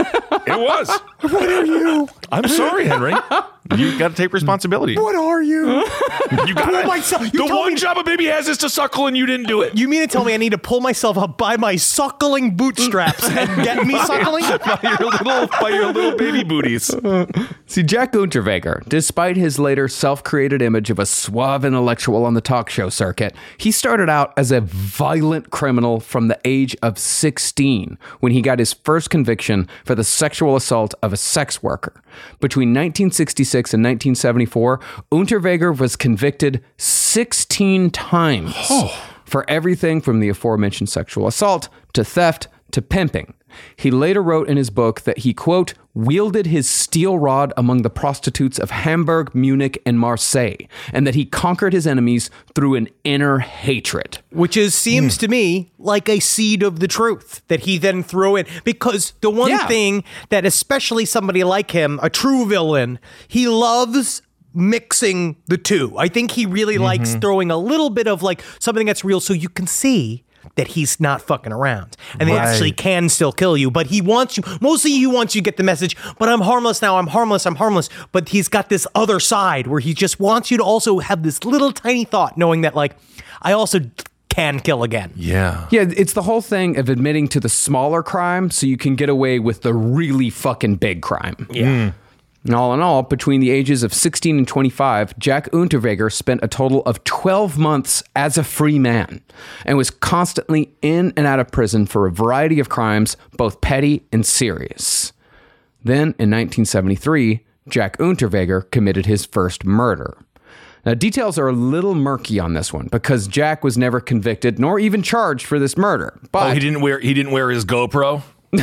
It was. What are you? I'm sorry, Henry. You got to take responsibility. What are you? You got myself. The one job a baby has is to suckle, and you didn't do it. You mean to tell me I need to pull myself up by my suckling bootstraps and get me suckling? by your little, by your little baby booties. See, Jack Unterweger, despite his later self-created image of a suave intellectual on the talk show circuit, he started out as a violent criminal from the age of sixteen when he got his first conviction for the sexual assault of a sex worker. Between nineteen sixty-six and nineteen seventy-four, Unterweger was convicted sixteen times oh. for everything from the aforementioned sexual assault to theft to pimping. He later wrote in his book that he, quote, wielded his steel rod among the prostitutes of Hamburg, Munich, and Marseille, and that he conquered his enemies through an inner hatred. Which is, seems mm. to me like a seed of the truth that he then threw in. Because the one yeah. thing that especially somebody like him, a true villain, he loves mixing the two. I think he really mm-hmm. likes throwing a little bit of like something that's real so you can see that he's not fucking around and right. they actually can still kill you, but he wants you, mostly he wants you to get the message, but I'm harmless now, I'm harmless, I'm harmless. But he's got this other side where he just wants you to also have this little tiny thought knowing that like, I also can kill again. Yeah. Yeah, it's the whole thing of admitting to the smaller crime so you can get away with the really fucking big crime. Yeah. Mm. And all in all, between the ages of sixteen and twenty-five, Jack Unterweger spent a total of twelve months as a free man and was constantly in and out of prison for a variety of crimes, both petty and serious. Then, in nineteen seventy-three, Jack Unterweger committed his first murder. Now, details are a little murky on this one because Jack was never convicted nor even charged for this murder. But oh, he didn't wear he didn't wear his GoPro?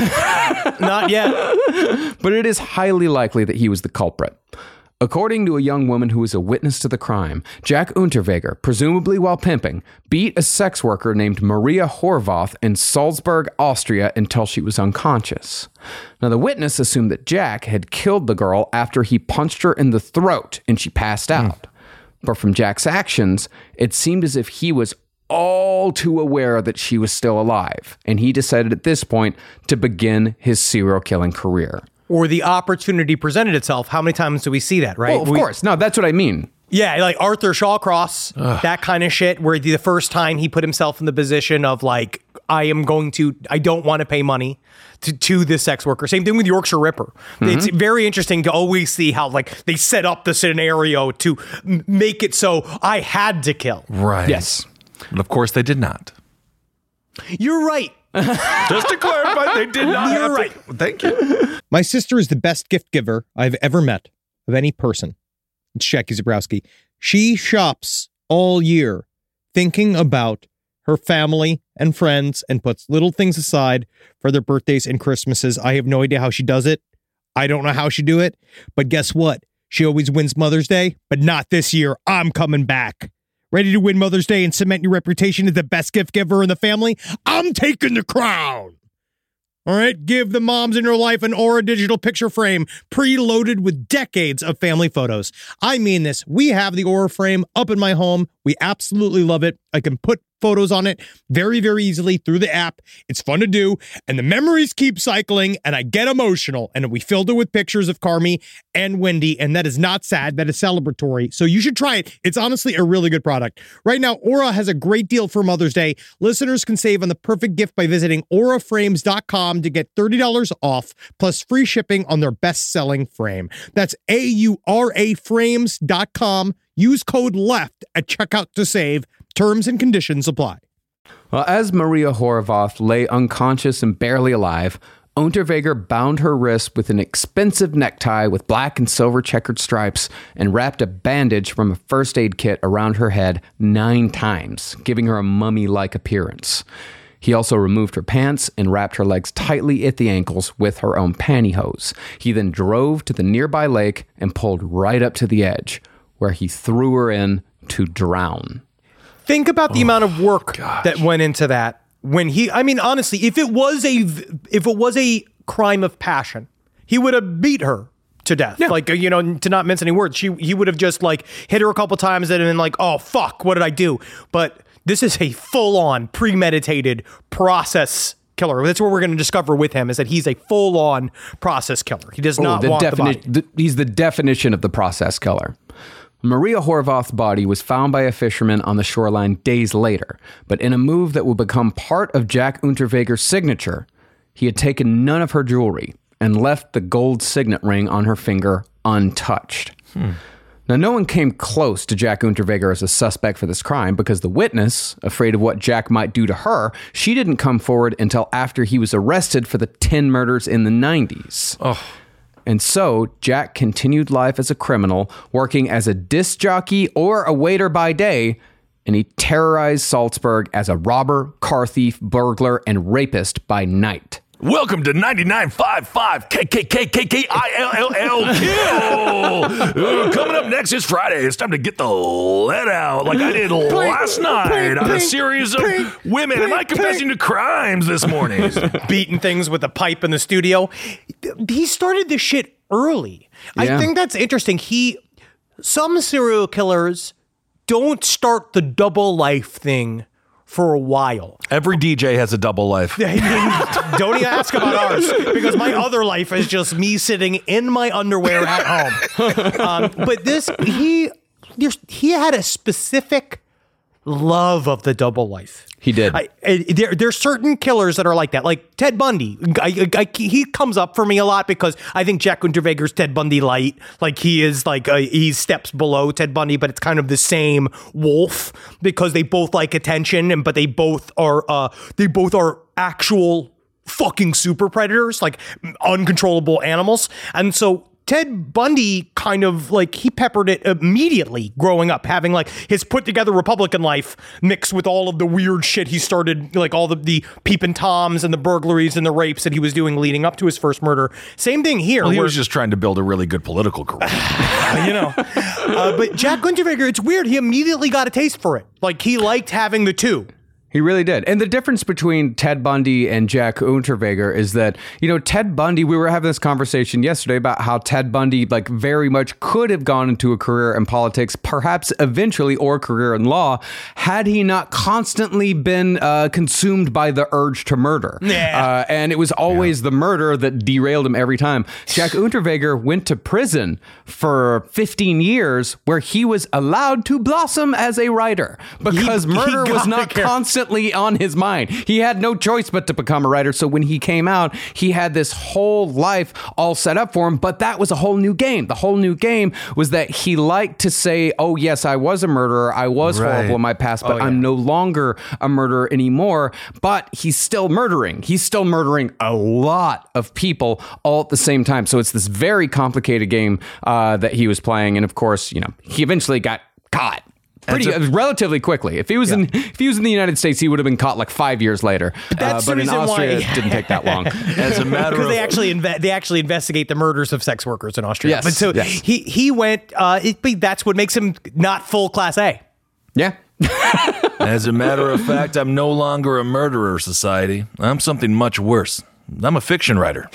Not yet. But it is highly likely that he was the culprit. According to a young woman who was a witness to the crime, Jack Unterweger, presumably while pimping, beat a sex worker named Maria Horvath in Salzburg, Austria, until she was unconscious. Now, the witness assumed that Jack had killed the girl after he punched her in the throat and she passed out. Mm. But from Jack's actions, it seemed as if he was all too aware that she was still alive, and he decided at this point to begin his serial killing career. Or the opportunity presented itself. How many times do we see that, right? Well, of we, course. No, that's what I mean. Yeah, like Arthur Shawcross, Ugh. that kind of shit, where the first time he put himself in the position of like, I am going to, I don't want to pay money to, to this sex worker. Same thing with Yorkshire Ripper. Mm-hmm. It's very interesting to always see how like they set up the scenario to m- make it so I had to kill. Right. Yes. And of course they did not. You're right. Just to clarify, they did not. You're right. To, thank you. My sister is the best gift giver I've ever met of any person. It's Jackie Zabrowski. She shops all year thinking about her family and friends and puts little things aside for their birthdays and Christmases. I have no idea how she does it. I don't know how she do it. But guess what? She always wins Mother's Day, but not this year. I'm coming back. Ready to win Mother's Day and cement your reputation as the best gift giver in the family? I'm taking the crown. All right, give the moms in your life an Aura digital picture frame preloaded with decades of family photos. I mean this. We have the Aura frame up in my home. We absolutely love it. I can put photos on it very, very easily through the app. It's fun to do, and the memories keep cycling, and I get emotional. And we filled it with pictures of Carmi and Wendy, and that is not sad. That is celebratory. So you should try it. It's honestly a really good product. Right now, Aura has a great deal for Mother's Day. Listeners can save on the perfect gift by visiting aura frames dot com to get thirty dollars off, plus free shipping on their best-selling frame. That's A U R A frames dot com. Use code LEFT at checkout to save. Terms and conditions apply. Well, as Maria Horvath lay unconscious and barely alive, Unterweger bound her wrist with an expensive necktie with black and silver checkered stripes and wrapped a bandage from a first aid kit around her head nine times, giving her a mummy-like appearance. He also removed her pants and wrapped her legs tightly at the ankles with her own pantyhose. He then drove to the nearby lake and pulled right up to the edge, where he threw her in to drown. Think about the oh, amount of work gosh. that went into that. When he, I mean, honestly, if it was a, if it was a crime of passion, he would have beat her to death. Yeah. Like, you know, to not mince any words, she, he would have just like hit her a couple times and then like, oh fuck, what did I do? But this is a full-on premeditated process killer. That's what we're going to discover with him, is that he's a full-on process killer. He does not oh, the want defini- the body. The, he's the definition of the process killer. Maria Horvath's body was found by a fisherman on the shoreline days later, but in a move that will become part of Jack Unterweger's signature, he had taken none of her jewelry and left the gold signet ring on her finger untouched. Hmm. Now, no one came close to Jack Unterweger as a suspect for this crime because the witness, afraid of what Jack might do to her, she didn't come forward until after he was arrested for the ten murders in the nineties. Oh. And so, Jack continued life as a criminal, working as a disc jockey or a waiter by day, and he terrorized Salzburg as a robber, car thief, burglar, and rapist by night. Welcome to ninety-nine point five five K K K K K I L L L Kill. Uh, coming up next is Friday. It's time to get the lead out like I did last night on a series of women. Am I confessing to crimes this morning? Beating things with a pipe in the studio. He started this shit early. Yeah. I think that's interesting. He, some serial killers don't start the double life thing for a while. Every D J has a double life. Don't even ask about ours, because my other life is just me sitting in my underwear at home. Um, but this, he, he had a specific love of the double life. He did. I, I, there, there's certain killers that are like that, like Ted Bundy. I, I, he comes up for me a lot because I think Jack Unterweger's Ted Bundy light. Like he is like a, he steps below Ted Bundy, but it's kind of the same wolf because they both like attention, and but they both are uh, they both are actual fucking super predators, like uncontrollable animals, and so. Ted Bundy kind of like he peppered it immediately growing up, having like his put together Republican life mixed with all of the weird shit he started, like all the, the peeping toms and the burglaries and the rapes that he was doing leading up to his first murder. Same thing here. Well, he where, was just trying to build a really good political career. you know, uh, but Jack Unterweger, it's weird. He immediately got a taste for it. Like he liked having the two. He really did. And the difference between Ted Bundy and Jack Unterweger is that, you know, Ted Bundy, we were having this conversation yesterday about how Ted Bundy, like, very much could have gone into a career in politics, perhaps eventually, or a career in law, had he not constantly been uh, consumed by the urge to murder. Yeah. Uh, and it was always yeah. the murder that derailed him every time. Jack Unterweger went to prison for fifteen years where he was allowed to blossom as a writer because he, murder he was not constantly on his mind. He had no choice but to become a writer. So when he came out, he had this whole life all set up for him. But that was a whole new game. The whole new game was that he liked to say, oh, yes, I was a murderer. I was right. horrible in my past, but oh, yeah. I'm no longer a murderer anymore. But he's still murdering. He's still murdering a lot of people all at the same time. So it's this very complicated game uh, that he was playing. And of course, you know, he eventually got caught. Pretty a, relatively quickly. If he was yeah. in, if he was in the United States, he would have been caught like five years later. But, that's uh, but in Austria, why, it didn't take that long. As a matter of they actually inve- they actually investigate the murders of sex workers in Austria. Yes, but so yes. he he went. Uh, it, that's what makes him not full class A. Yeah. As a matter of fact, I'm no longer a murderer, society. I'm something much worse. I'm a fiction writer.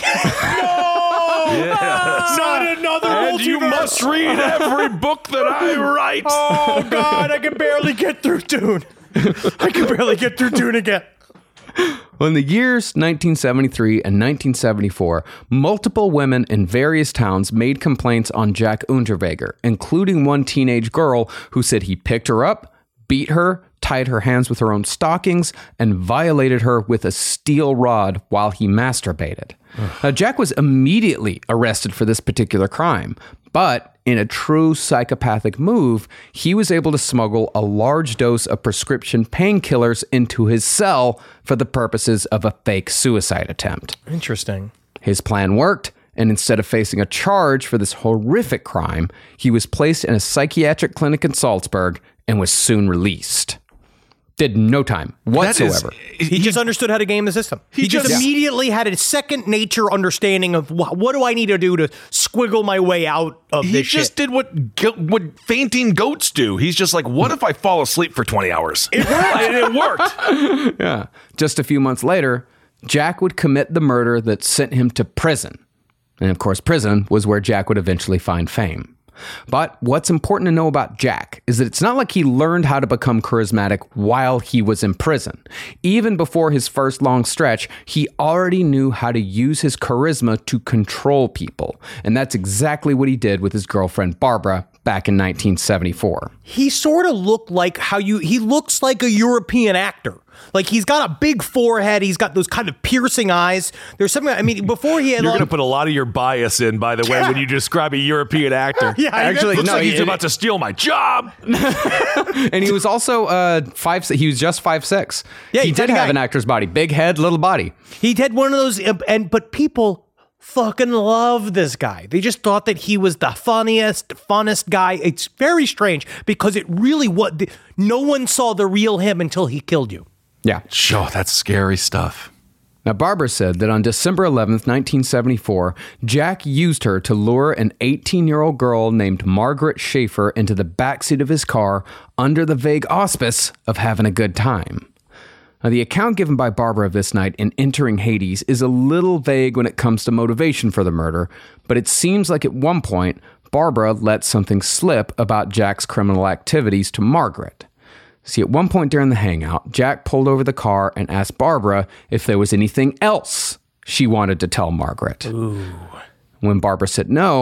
Yes. Not another and multiverse. You must read every book that I write. Oh, God, I can barely get through Dune. I can barely get through Dune again. Well, in the years nineteen seventy-three and nineteen seventy-four, multiple women in various towns made complaints on Jack Unterweger, including one teenage girl who said he picked her up, beat her, tied her hands with her own stockings, and violated her with a steel rod while he masturbated. Now, Jack was immediately arrested for this particular crime, but in a true psychopathic move, he was able to smuggle a large dose of prescription painkillers into his cell for the purposes of a fake suicide attempt. Interesting. His plan worked, and instead of facing a charge for this horrific crime, he was placed in a psychiatric clinic in Salzburg and was soon released. Did no time whatsoever. Is, he, he just understood how to game the system. He, he just, just immediately yeah. had a second nature understanding of wh- what do I need to do to squiggle my way out of he this shit. He just did what go- what fainting goats do. He's just like, what if I fall asleep for twenty hours? It worked. It worked. Yeah. Just a few months later, Jack would commit the murder that sent him to prison. And of course, prison was where Jack would eventually find fame. But what's important to know about Jack is that it's not like he learned how to become charismatic while he was in prison. Even before his first long stretch, he already knew how to use his charisma to control people. And that's exactly what he did with his girlfriend, Barbara, back in nineteen seventy-four. He sort of looked like how you, he looks like a European actor. Like he's got a big forehead. He's got those kind of piercing eyes. There's something, I mean, before he had... You're going to put a lot of your bias in, by the way, when you describe a European actor. Yeah, actually, looks no, like he, he's it, about to steal my job. And he was also uh, five, he was just five six. Yeah, he did have guy. an actor's body. Big head, little body. He had one of those, and but people fucking love this guy. They just thought that he was the funniest, funnest guy. It's very strange because it really was, no one saw the real him until he killed you. Yeah. Sure, that's scary stuff. Now, Barbara said that on December eleventh, nineteen seventy-four, Jack used her to lure an eighteen-year-old girl named Margaret Schaefer into the backseat of his car under the vague auspice of having a good time. Now, the account given by Barbara of this night in Entering Hades is a little vague when it comes to motivation for the murder, but it seems like at one point, Barbara let something slip about Jack's criminal activities to Margaret. See, at one point during the hangout, Jack pulled over the car and asked Barbara if there was anything else she wanted to tell Margaret. Ooh. When Barbara said no,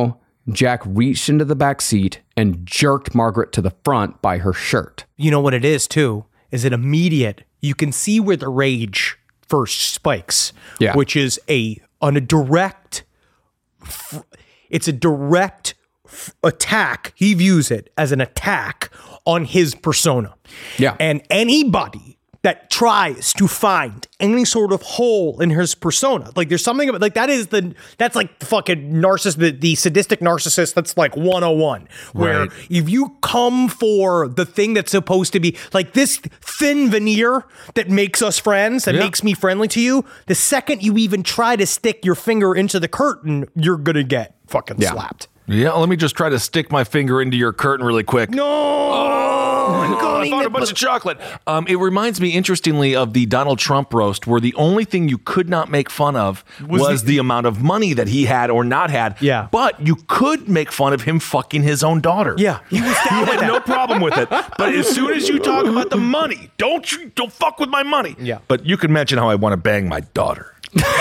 Jack reached into the back seat and jerked Margaret to the front by her shirt. You know what it is, too, is it immediate. You can see where the rage first spikes, yeah. which is a on a direct, it's a direct f- attack. He views it as an attack on his persona. Yeah. And anybody that tries to find any sort of hole in his persona, like there's something about, like that is the, that's like the fucking narcissist, the, the sadistic narcissist, that's like one oh one, where Right. if you come for the thing that's supposed to be like this thin veneer that makes us friends, that Yeah. makes me friendly to you, the second you even try to stick your finger into the curtain, you're gonna get fucking Yeah. slapped. Yeah, let me just try to stick my finger into your curtain really quick. No! Oh, I found a bunch of chocolate. Um, it reminds me, interestingly, of the Donald Trump roast, where the only thing you could not make fun of was, Was the, the- amount of money that he had or not had. Yeah. But you could make fun of him fucking his own daughter. Yeah, he was He down with had that. no problem with it. But as soon as you talk about the money, don't you don't fuck with my money. Yeah. But you can mention how I want to bang my daughter.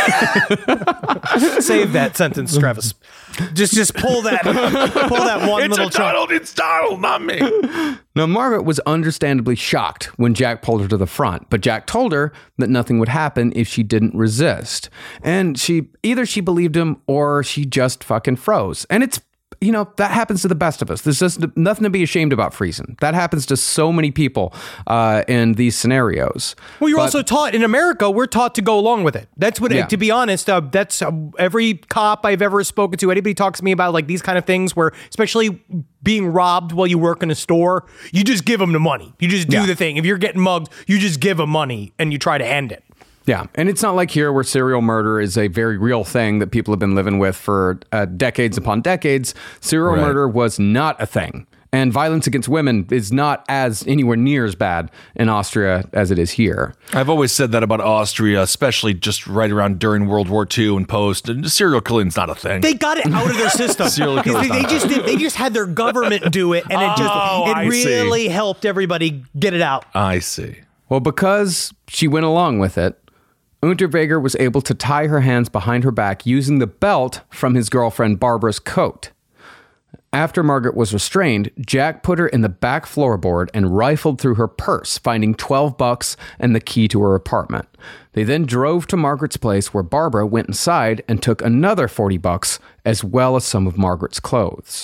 Save that sentence, Travis. Just, just pull that, pull that one It's little a chunk. Donald, it's Donald, not me. Now, Margaret was understandably shocked when Jack pulled her to the front, but Jack told her that nothing would happen if she didn't resist. And she, either she believed him or she just fucking froze. And it's, you know, that happens to the best of us. There's just nothing to be ashamed about freezing. That happens to so many people uh, in these scenarios. Well, you're But- also taught in America, we're taught to go along with it. That's what, Yeah. to be honest, uh, that's uh, every cop I've ever spoken to. Anybody talks to me about like these kind of things where, especially being robbed while you work in a store, you just give them the money. You just do Yeah. the thing. If you're getting mugged, you just give them money and you try to end it. Yeah, and it's not like here where serial murder is a very real thing that people have been living with for uh, decades upon decades. Serial Right. murder was not a thing. And violence against women is not as anywhere near as bad in Austria as it is here. I've always said that about Austria, especially just right around during World War Two and post. And serial killing's not a thing. They got it out of their system. Serial they, killer's they not just did, they just had their government do it, and it just Oh, it I see. really helped everybody get it out. I see. Well, because she went along with it, Unterweger was able to tie her hands behind her back using the belt from his girlfriend Barbara's coat. After Margaret was restrained, Jack put her in the back floorboard and rifled through her purse, finding twelve bucks and the key to her apartment. They then drove to Margaret's place, where Barbara went inside and took another forty bucks, as well as some of Margaret's clothes.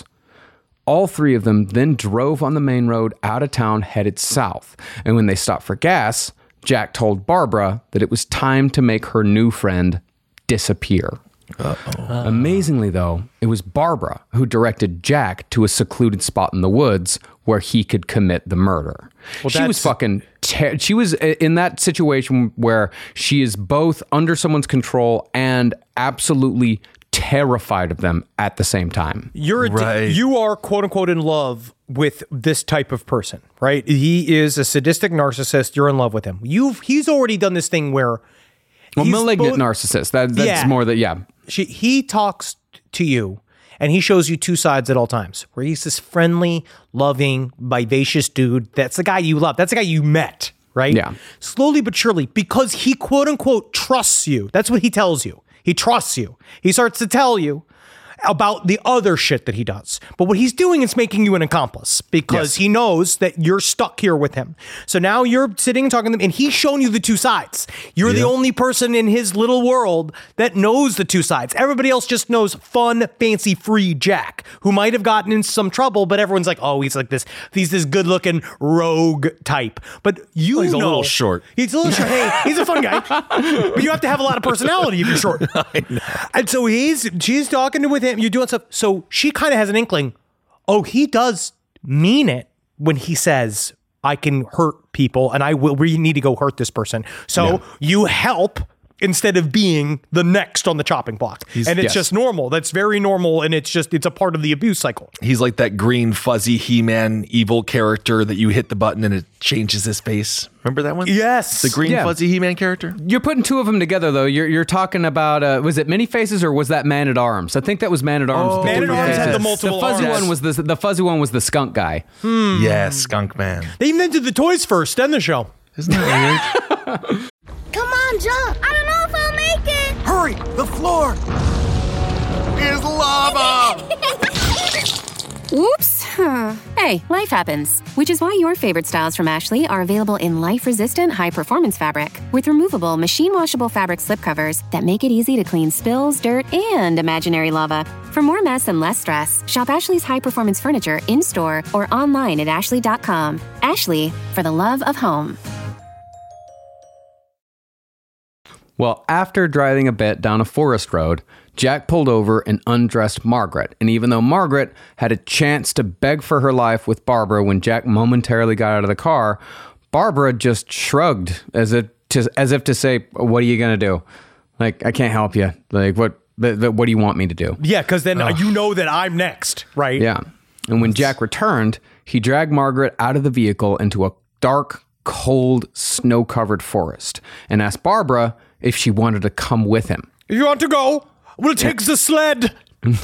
All three of them then drove on the main road out of town, headed south. And when they stopped for gas, Jack told Barbara that it was time to make her new friend disappear. Uh-oh. Amazingly, though, it was Barbara who directed Jack to a secluded spot in the woods where he could commit the murder. Well, she was that's- fucking... Ter- she was in that situation where she is both under someone's control and absolutely terrified of them at the same time. You're Right. you are quote unquote in love with this type of person, right? He is a sadistic narcissist. You're in love with him. You've he's already done this thing where Well, he's malignant both- narcissist. That, that's Yeah. more that, yeah. She, he talks to you and he shows you two sides at all times, where he's this friendly, loving, vivacious dude. That's the guy you love. That's the guy you met, right? Yeah. Slowly but surely, because he quote unquote trusts you. That's what he tells you. He trusts you. He starts to tell you about the other shit that he does. But what he's doing is making you an accomplice, because Yes. he knows that you're stuck here with him. So now you're sitting and talking to him, and he's shown you the two sides. You're the only person in his little world that knows the two sides. Everybody else just knows fun, fancy, free Jack, who might have gotten in some trouble, but everyone's like, oh, he's like this, he's this good looking rogue type. But you He's a know, little short. He's a little short. Hey, he's a fun guy. But you have to have a lot of personality if you're short. And so he's she's talking to with him, you're doing stuff. So she kind of has an inkling, oh, he does mean it when he says, I can hurt people and I will we need to go hurt this person. So Yeah. you help instead of being the next on the chopping block. and it's yes. just normal. That's very normal. And it's just it's a part of the abuse cycle. He's like that green fuzzy He-Man evil character that you hit the button and it changes his face. Remember that one? Yes. The green Yeah. fuzzy He-Man character? You're putting two of them together, though. You're you're talking about, uh, was it Many Faces or was that Man at Arms? I think that was Man at Arms. Oh, with Man at different Arms had faces. the multiple The fuzzy arms. one was the the fuzzy one was the skunk guy. Yes, Skunk Man. They invented the toys first, then the show. Isn't that weird? Come on, jump. I don't know if I'll make it. Hurry! The floor is lava! Oops. Hey, life happens, which is why your favorite styles from Ashley are available in life-resistant, high-performance fabric with removable, machine-washable fabric slipcovers that make it easy to clean spills, dirt, and imaginary lava. For more mess and less stress, shop Ashley's high-performance furniture in-store or online at ashley dot com. Ashley, for the love of home. Well, after driving a bit down a forest road, Jack pulled over and undressed Margaret. And even though Margaret had a chance to beg for her life with Barbara when Jack momentarily got out of the car, Barbara just shrugged as if to, as if to say, what are you going to do? Like, I can't help you. Like, what the, the, what do you want me to do? Yeah, because then Ugh. you know that I'm next, right? Yeah. And when Jack returned, he dragged Margaret out of the vehicle into a dark, cold, snow-covered forest and asked Barbara if she wanted to come with him. If you want to go, we'll take yeah. the sled.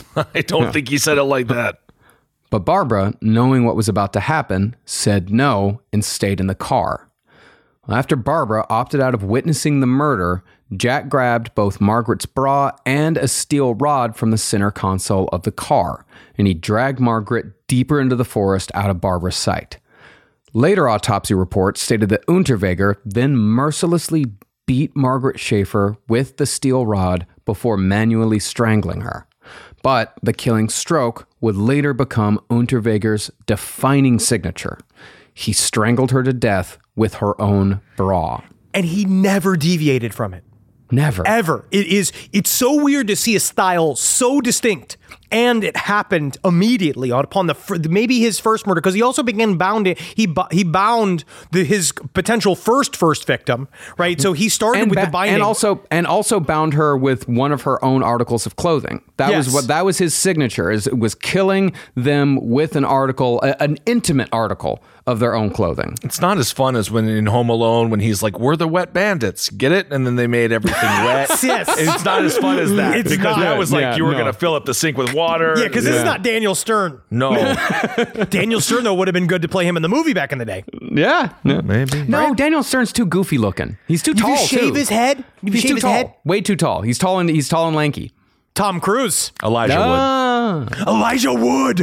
I don't yeah. think he said it like that. But Barbara, knowing what was about to happen, said no and stayed in the car. After Barbara opted out of witnessing the murder, Jack grabbed both Margaret's bra and a steel rod from the center console of the car, and he dragged Margaret deeper into the forest out of Barbara's sight. Later autopsy reports stated that Unterweger then mercilessly beat Margaret Schaefer with the steel rod before manually strangling her. But the killing stroke would later become Unterweger's defining signature. He strangled her to death with her own bra. And he never deviated from it. Never. Ever. It is, it's so weird to see a style so distinct. And it happened immediately upon the maybe his first murder, because he also began bounding. He he bound the, his potential first first victim, right? So he started and with ba- the binding, and also and also bound her with one of her own articles of clothing. That yes. was what that was his signature. Is it was killing them with an article, a, an intimate article of their own clothing. It's not as fun as when in Home Alone when he's like, "We're the wet bandits," get it? And then they made everything wet. Yes, it's not as fun as that it's because not. that was like yeah, you were no. going to fill up the sink with water. Yeah, because yeah. this is not Daniel Stern. No. Daniel Stern, though, would have been good to play him in the movie back in the day. Yeah. yeah. Maybe. No, right? Daniel Stern's too goofy looking. He's too you tall, shave too. his head? You he's shave too his tall. Head? Way too tall. He's tall and he's tall and lanky. Tom Cruise. Elijah ah. Wood. Elijah Wood.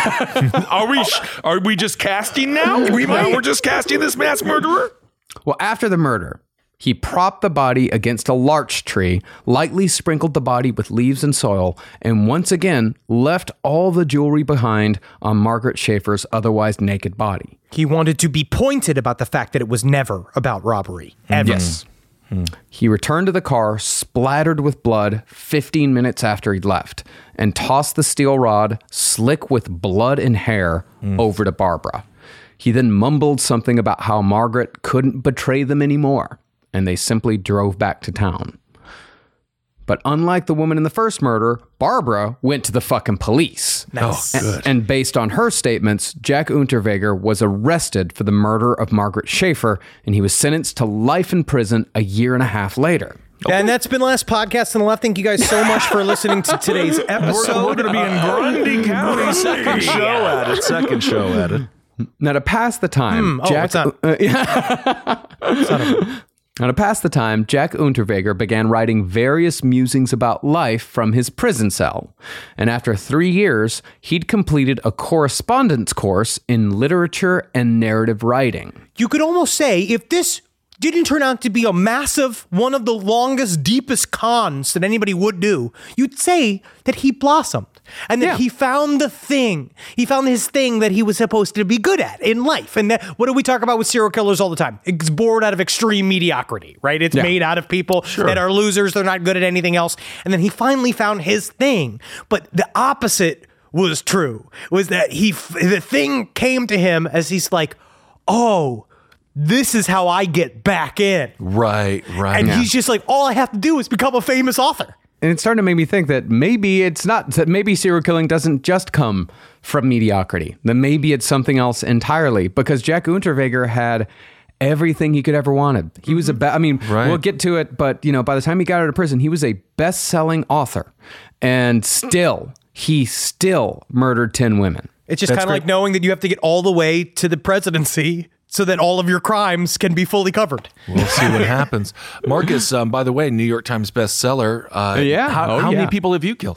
are we are we just casting now? We now we're just casting this mass murderer? Well, after the murder, he propped the body against a larch tree, lightly sprinkled the body with leaves and soil, and once again left all the jewelry behind on Margaret Schaefer's otherwise naked body. He wanted to be pointed about the fact that it was never about robbery. Ever. Yes. Hmm. He returned to the car, splattered with blood fifteen minutes after he'd left, and tossed the steel rod, slick with blood and hair, mm. over to Barbara. He then mumbled something about how Margaret couldn't betray them anymore, and they simply drove back to town. But unlike the woman in the first murder, Barbara went to the fucking police. Nice. Oh, good. And, and based on her statements, Jack Unterweger was arrested for the murder of Margaret Schaefer, and he was sentenced to life in prison a year and a half later. Okay. And that's been Last Podcast on the Left. Thank you guys so much for listening to today's episode. We're, we're going to be in Grundy County. Second show at it. Second show at it. Now, to pass the time, hmm. oh, Jack... what's that? Uh, yeah. Now, to pass the time, Jack Unterweger began writing various musings about life from his prison cell. And after three years, he'd completed a correspondence course in literature and narrative writing. You could almost say if this didn't turn out to be a massive, one of the longest, deepest cons that anybody would do, you'd say that he blossomed and that yeah. he found the thing. He found his thing that he was supposed to be good at in life. And that, what do we talk about with serial killers all the time? It's born out of extreme mediocrity, right? It's yeah. made out of people sure. that are losers. They're not good at anything else. And then he finally found his thing. But the opposite was true, was that he, the thing came to him as he's like, oh, this is how I get back in. Right, right. And yeah. he's just like, all I have to do is become a famous author. And it's starting to make me think that maybe it's not, that maybe serial killing doesn't just come from mediocrity. That maybe it's something else entirely. Because Jack Unterweger had everything he could ever wanted. He was a, be- I mean, right. we'll get to it, but you know, by the time he got out of prison, he was a best-selling author. And still, he still murdered ten women. It's just kind of like knowing that you have to get all the way to the presidency so that all of your crimes can be fully covered. We'll see what happens. Marcus, um, by the way, New York Times bestseller. Uh, yeah. How, oh, how yeah. many people have you killed?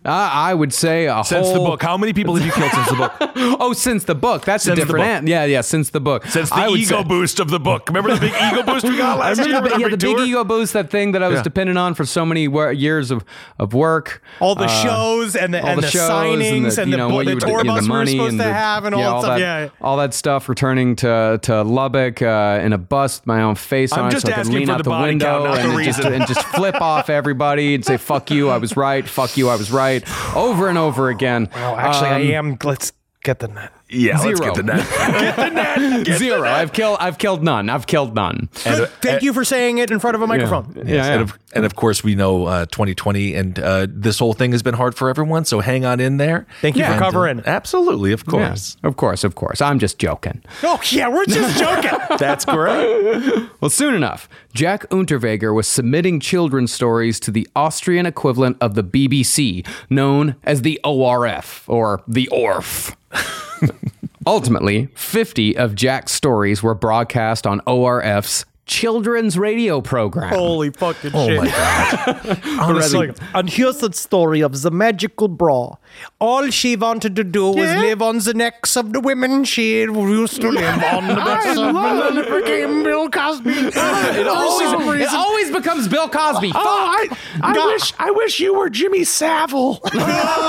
Uh, I would say a Since whole... the book. How many people have you killed since the book? Oh, since the book. That's Since a the different book. ant. Yeah, yeah, since the book. Since the I would ego say- boost of the book. Remember the big ego boost we got last I remember year? the, yeah, the big tour? ego boost, that thing that I was Yeah. dependent on for so many wor- years of, of work. All the Uh, shows and the, all and the, shows signings and you the, know, bu- what the you would- tour you know, bus the we were money supposed and to the- have and all yeah, that stuff. that, Yeah. all that stuff. Returning to to Lubbock uh, in a bus, with my own face I'm on it, just so I could asking lean for out the the, body window count, not the and, just, reason. and just flip off everybody and say "fuck you, I was right." "Fuck you, I was right," over and over again. Oh, actually, Um, I am. Let's get the net. Yeah, let's Zero. get the net. Get the net. Get Zero. The net. I've killed. I've killed none. I've killed none. Good. Thank you for saying it in front of a microphone. Yeah, Yes, yeah. And, of, and of course, we know uh, twenty twenty and uh, this whole thing has been hard for everyone. So hang on in there. Thank you for And, uh, covering. absolutely, of course. Yes, of course, of course. I'm just joking. Oh, yeah, we're just joking. That's great. Well, soon enough, Jack Unterweger was submitting children's stories to the Austrian equivalent of the B B C, known as the O R F, or the O R F. Ultimately, fifty of Jack's stories were broadcast on O R F's children's radio program. Holy fucking Oh shit. my God. Honestly. And here's the story of the magical bra. All she wanted to do was live on the necks of the women she used to live on. The best of them, and it became Bill Cosby. It always, it always becomes Bill Cosby. Fuck. I, I wish I wish you were Jimmy Savile. That's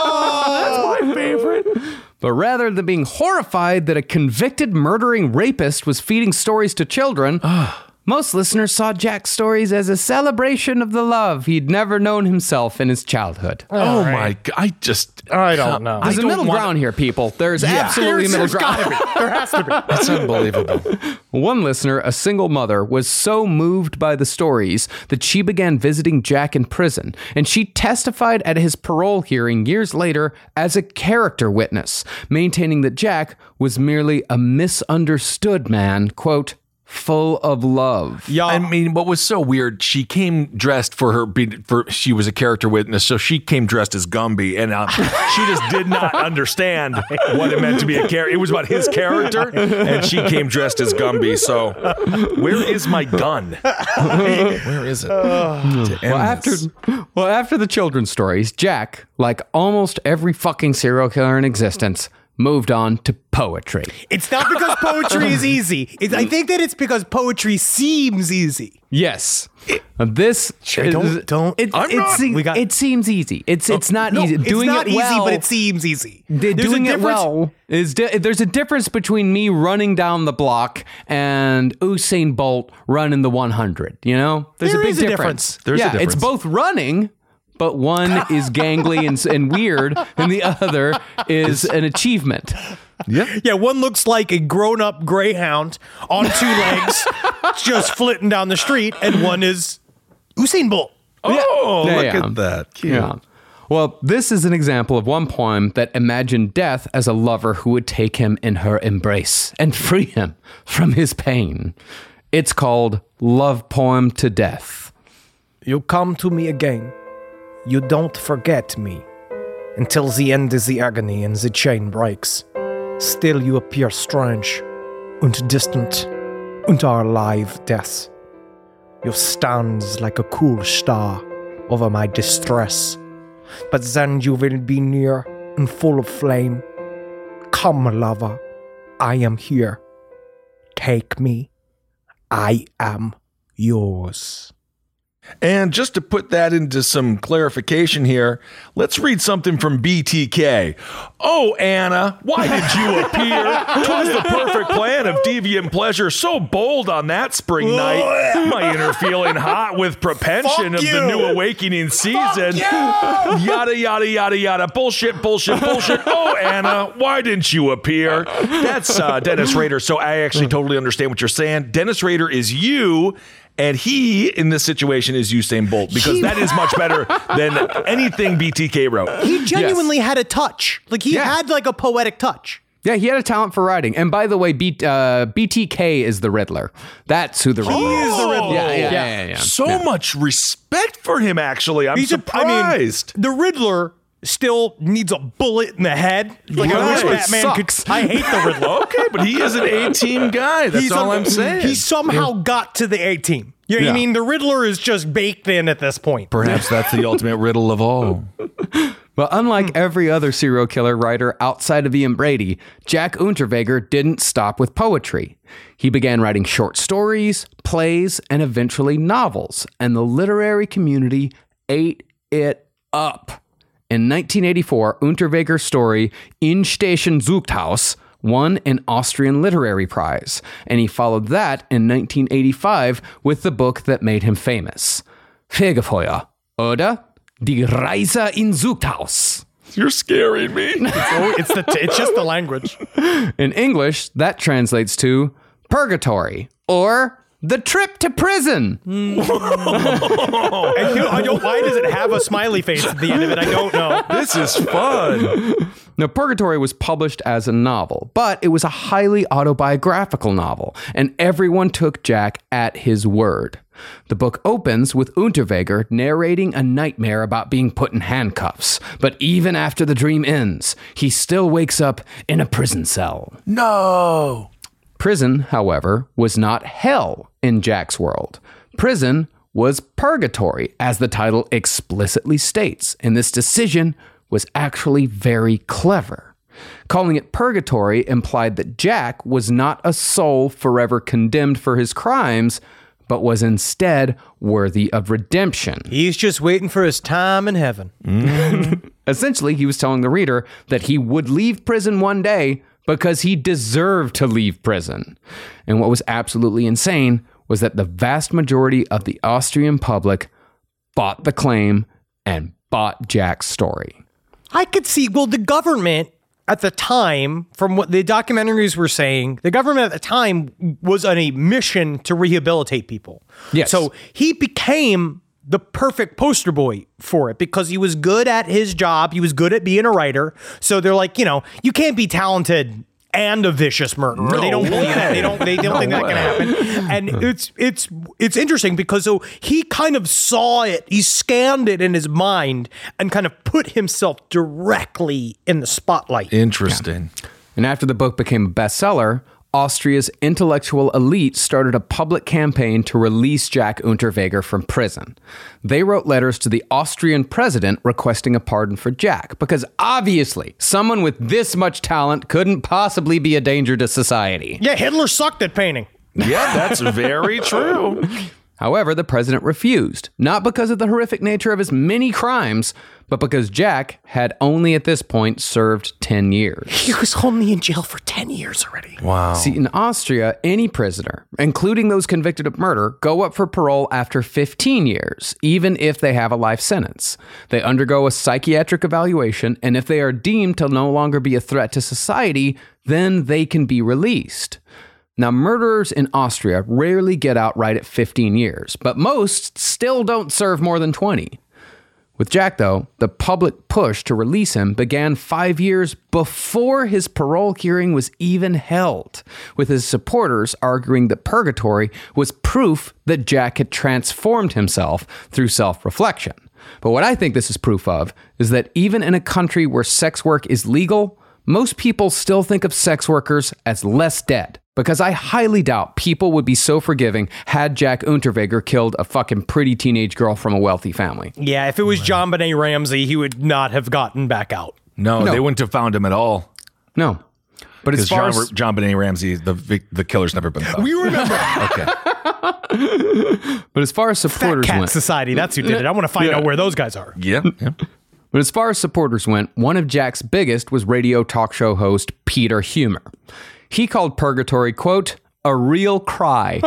my favorite. But rather than being horrified that a convicted murdering rapist was feeding stories to children, most listeners saw Jack's stories as a celebration of the love he'd never known himself in his childhood. Oh my God. I just I don't know. There's I a don't middle wanna- ground here, people. There's Yeah. absolutely a There's- middle there's ground. gotta be. There has to be. That's unbelievable. One listener, a single mother, was so moved by the stories that she began visiting Jack in prison, and she testified at his parole hearing years later as a character witness, maintaining that Jack was merely a misunderstood man, quote, full of love. Yeah, I mean, what was so weird? She came dressed for her. For she was a character witness, so she came dressed as Gumby, and uh, she just did not understand what it meant to be a character. It was about his character, and she came dressed as Gumby. So, where is my gun? Where is it? To end Well, after this. well, after the children's stories, Jack, like almost every fucking serial killer in existence, moved on to poetry. It's not because poetry is easy. It's, I think that it's because poetry seems easy. Yes. Uh, This don't- don't- It, I'm it, not- se- we got- it seems easy. It's it's not No, easy. it's Doing not it easy, well, but it seems easy. d- There's a doing it difference- well is di- there's a difference between me running down the block and Usain Bolt running the one hundred. You know, there's There a big is a difference. difference. There's a yeah, difference. it's both running. But one is gangly and, and weird, and the other is an achievement. Yeah. Yeah, one looks like a grown-up greyhound on two legs, just flitting down the street, and one is Usain Bolt. Oh, Yeah, look yeah. at that. Cute. Yeah. Well, this is an example of one poem that imagined death as a lover who would take him in her embrace and free him from his pain. It's called Love Poem to Death. You come to me again. You don't forget me. Until the end is the agony and the chain breaks. Still you appear strange and distant and our live death. You stand like a cool star over my distress. But then you will be near and full of flame. Come, lover, I am here. Take me. I am yours. And just to put that into some clarification here, let's read something from B T K. Oh, Anna, why did you appear? 'Twas the perfect plan of deviant pleasure, so bold on that spring night. My inner feeling hot with propension Fuck of you. the new awakening season. Yada, yada, yada, yada. Bullshit, bullshit, bullshit. Oh, Anna, why didn't you appear? That's uh, Dennis Rader. So I actually totally understand what you're saying. Dennis Rader is you. And he, in this situation, is Usain Bolt because He- that is much better than anything B T K wrote. He genuinely had a touch. Like, he Yeah. had, like, a poetic touch. Yeah, he had a talent for writing. And by the way, B, uh, B T K is the Riddler. That's who the Riddler He is the Riddler. Yeah, yeah, yeah, Yeah. yeah, yeah. So Yeah. much respect for him, actually. I'm He's a- I surprised. mean, the Riddler still needs a bullet in the head. Like, I wish Right. Batman Sucks. could. I hate the Riddler. Okay, but he is an A-team guy. That's He's all a- I'm saying. He somehow got to the A team. You know what I Yeah. mean? The Riddler is just baked in at this point. Perhaps that's the ultimate riddle of all. But unlike every other serial killer writer outside of Ian Brady, Jack Unterweger didn't stop with poetry. He began writing short stories, plays, and eventually novels, and the literary community ate it up. In nineteen eighty-four, Unterweger's story In Station Zuchthaus won an Austrian literary prize, and he followed that in nineteen eighty-five with the book that made him famous, Fegefeuer, oder Die Reise in Zuchthaus. You're scaring me. It's, it's, the t- it's just the language. In English, that translates to Purgatory, or The Trip to Prison. And you know, I don't, why does it have a smiley face at the end of it? I don't know. This is fun. Now, Purgatory was published as a novel, but it was a highly autobiographical novel, and everyone took Jack at his word. The book opens with Unterweger narrating a nightmare about being put in handcuffs, but even after the dream ends, he still wakes up in a prison cell. No! Prison, however, was not hell in Jack's world. Prison was purgatory, as the title explicitly states, and this decision was actually very clever. Calling it purgatory implied that Jack was not a soul forever condemned for his crimes, but was instead worthy of redemption. He's just waiting for his time in heaven. Mm-hmm. Essentially, he was telling the reader that he would leave prison one day because he deserved to leave prison. And what was absolutely insane was that the vast majority of the Austrian public bought the claim and bought Jack's story. I could see, well, the government at the time, from what the documentaries were saying, the government at the time was on a mission to rehabilitate people. Yes. So he became the perfect poster boy for it because he was good at his job. He was good at being a writer. So they're like, you know, you can't be talented and a vicious murderer. No they don't believe that. They don't. They don't No think that way. can happen. And it's it's it's interesting because so he kind of saw it. He scanned it in his mind and kind of put himself directly in the spotlight. Interesting. Yeah. And after the book became a bestseller, Austria's intellectual elite started a public campaign to release Jack Unterweger from prison. They wrote letters to the Austrian president requesting a pardon for Jack, because obviously someone with this much talent couldn't possibly be a danger to society. Yeah, Hitler sucked at painting. Yeah, that's very true. However, the president refused, not because of the horrific nature of his many crimes, but because Jack had only at this point served ten years. He was only in jail for ten years already. Wow. See, in Austria, any prisoner, including those convicted of murder, go up for parole after fifteen years, even if they have a life sentence. They undergo a psychiatric evaluation, and if they are deemed to no longer be a threat to society, then they can be released. Now, murderers in Austria rarely get out right at fifteen years, but most still don't serve more than twenty. With Jack, though, the public push to release him began five years before his parole hearing was even held, with his supporters arguing that purgatory was proof that Jack had transformed himself through self-reflection. But what I think this is proof of is that even in a country where sex work is legal, most people still think of sex workers as less dead. Because I highly doubt people would be so forgiving had Jack Unterweger killed a fucking pretty teenage girl from a wealthy family. Yeah, if it was John Benet Ramsey, he would not have gotten back out. No, No. they wouldn't have found him at all. No. But as Because far John, as, John Benet Ramsey, the vic- the killer's never been found. We remember Okay. but as far as Fat supporters Cat went, Society. That's who did it. I want to find Yeah. out where those guys are. Yeah. yeah. But as far as supporters went, one of Jack's biggest was radio talk show host Peter Humer. He called Purgatory, quote, a real cry.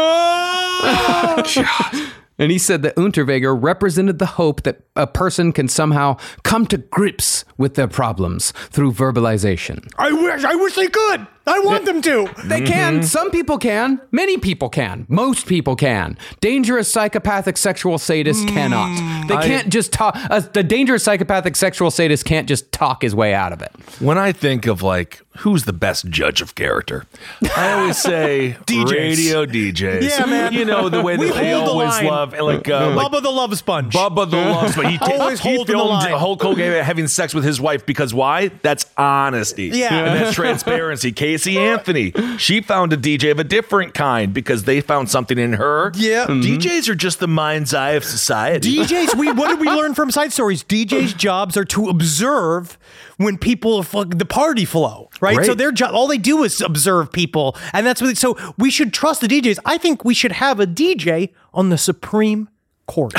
And he said that Unterweger represented the hope that a person can somehow come to grips with their problems through verbalization. I wish, I wish they could. I want them to. They can. Some people can. Many people can. Most people can. Dangerous psychopathic sexual sadists cannot. They I- can't just talk. Uh, the dangerous psychopathic sexual sadist can't just talk his way out of it. When I think of like who's the best judge of character, I always say D Js. radio D Js. Yeah, man. You know the way We that they hold the always line. love, like, uh, like Bubba the Love Sponge. Bubba the Love Sponge. He, ta- Always he holding the filmed line. Hulk Hogan having sex with his wife because why? That's honesty. Yeah. And that's transparency. Casey Anthony. She found a D J of a different kind because they found something in her. Yeah. Mm-hmm. D Js are just the mind's eye of society. D Js, we what did we learn from Side Stories? D Js' jobs are to observe when people fuck the party flow, right? Great. So their job, all they do is observe people, and that's what. So we should trust the D Js. I think we should have a D J on the Supreme Court.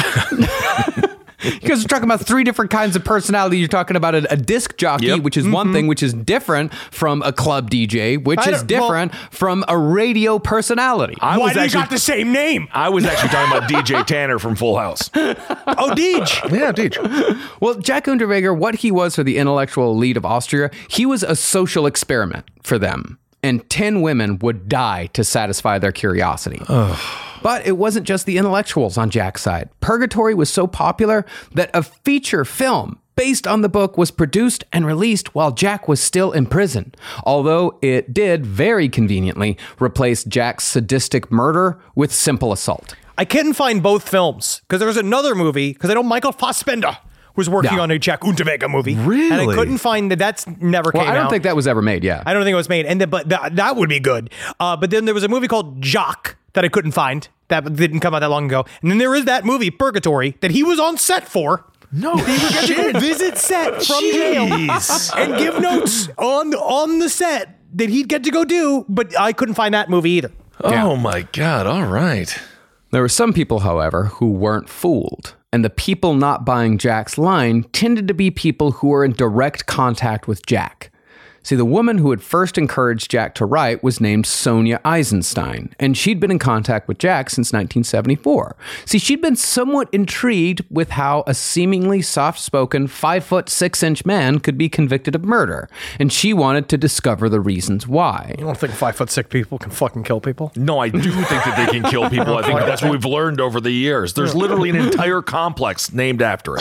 You guys are talking about three different kinds of personality. You're talking about a, a disc jockey, Yep. which is Mm-hmm. one thing, which is different from a club D J, which I is don't- different from a radio personality. I Why was do you actually, got the same name? I was actually talking about D J Tanner from Full House. Oh, Deej. Yeah, D J. Well, Jack Unterweger, what he was for the intellectual elite of Austria, he was a social experiment for them. And ten women would die to satisfy their curiosity. But it wasn't just the intellectuals on Jack's side. Purgatory was so popular that a feature film based on the book was produced and released while Jack was still in prison. Although it did, very conveniently, replace Jack's sadistic murder with simple assault. I couldn't find both films because there was another movie because I know Michael Fassbender was working Yeah. on a Jack Unterweger movie. Really? And I couldn't find that. That's never Well, came out. I don't think that was ever made, yeah. I don't think it was made, and then, but that, that would be good. Uh, but then there was a movie called Jock that I couldn't find that didn't come out that long ago, and then there is that movie Purgatory that he was on set for. No, He would get to go visit set from jail Jeez. and give notes on on the set that he'd get to go do. But I couldn't find that movie either. Oh my God! All right. There were some people, however, who weren't fooled. And the people not buying Jack's line tended to be people who were in direct contact with Jack. See, the woman who had first encouraged Jack to write was named Sonia Eisenstein, and she'd been in contact with Jack since nineteen seventy-four. See, she'd been somewhat intrigued with how a seemingly soft-spoken, five-foot, six-inch man could be convicted of murder, and she wanted to discover the reasons why. You don't think five foot six people can fucking kill people? No, I do think that they can kill people. I think that's what we've learned over the years. There's literally an entire complex named after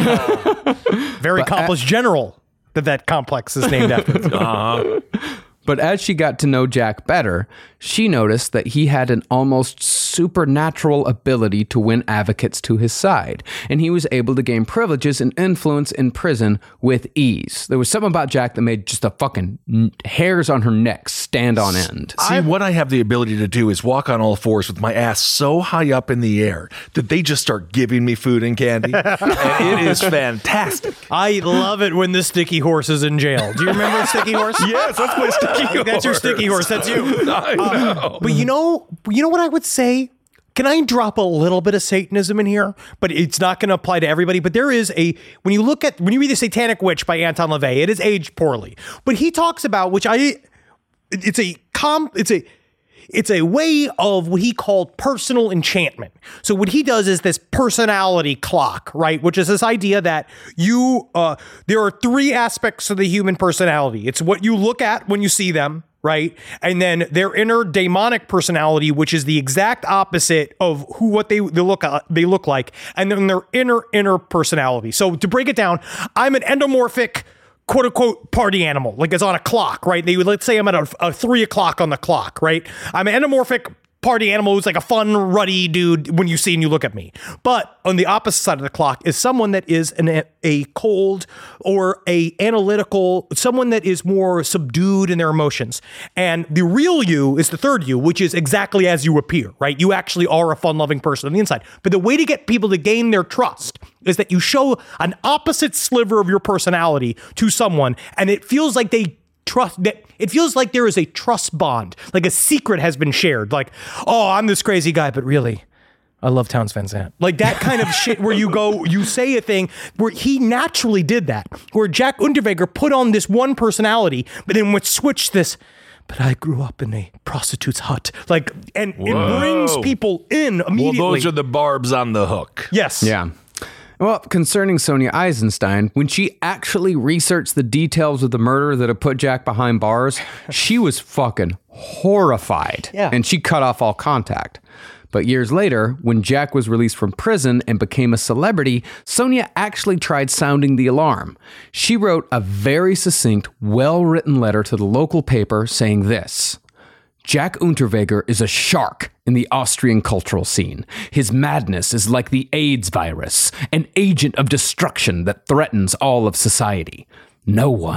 it. Very accomplished general that that complex is named after. Uh-huh. But as she got to know Jack better, she noticed that he had an almost supernatural ability to win advocates to his side, and he was able to gain privileges and influence in prison with ease. There was something about Jack that made just the fucking n- hairs on her neck stand on end. See, what I have the ability to do is walk on all fours with my ass so high up in the air that they just start giving me food and candy. And it is fantastic. I love it when the sticky horse is in jail. Do you remember Sticky Horse? Yes, that's my sticky horse. That's your sticky horse. That's you. I know. But you know, you know what I would say? Can I drop a little bit of Satanism in here? But it's not going to apply to everybody. But there is a, when you look at, when you read The Satanic Witch by Anton LaVey, it is aged poorly. But he talks about, which I, it's a com, it's a, it's a way of what he called personal enchantment. So what he does is this personality clock, right? Which is this idea that you, uh, there are three aspects of the human personality. It's what you look at when you see them, right? And then their inner demonic personality, which is the exact opposite of who, what they, they look, uh, they look like. And then their inner, inner personality. So to break it down, I'm an endomorphic, quote unquote party animal, like it's on a clock, right? They would, let's say I'm at a, a three o'clock on the clock, right? I'm an endomorphic party animal who's like a fun, ruddy dude when you see and you look at me. But on the opposite side of the clock is someone that is an, a cold or a analytical, someone that is more subdued in their emotions. And the real you is the third you, which is exactly as you appear, right? You actually are a fun-loving person on the inside. But the way to get people to gain their trust is that you show an opposite sliver of your personality to someone, and it feels like they trust that it feels like there is a trust bond, like a secret has been shared. Like, oh, I'm this crazy guy, but really, I love Townes Van Zandt. Like that kind of shit where you go, you say a thing where he naturally did that, where Jack Unterweger put on this one personality, but then would switch this. But I grew up in a prostitute's hut. Like, and Whoa. it brings people in immediately. Well, those are the barbs on the hook. Yes. Yeah. Well, concerning Sonia Eisenstein, when she actually researched the details of the murder that had put Jack behind bars, she was fucking horrified. Yeah. And she cut off all contact. But years later, when Jack was released from prison and became a celebrity, Sonia actually tried sounding the alarm. She wrote a very succinct, well-written letter to the local paper saying this: Jack Unterweger is a shark in the Austrian cultural scene. His madness is like the AIDS virus, an agent of destruction that threatens all of society. No one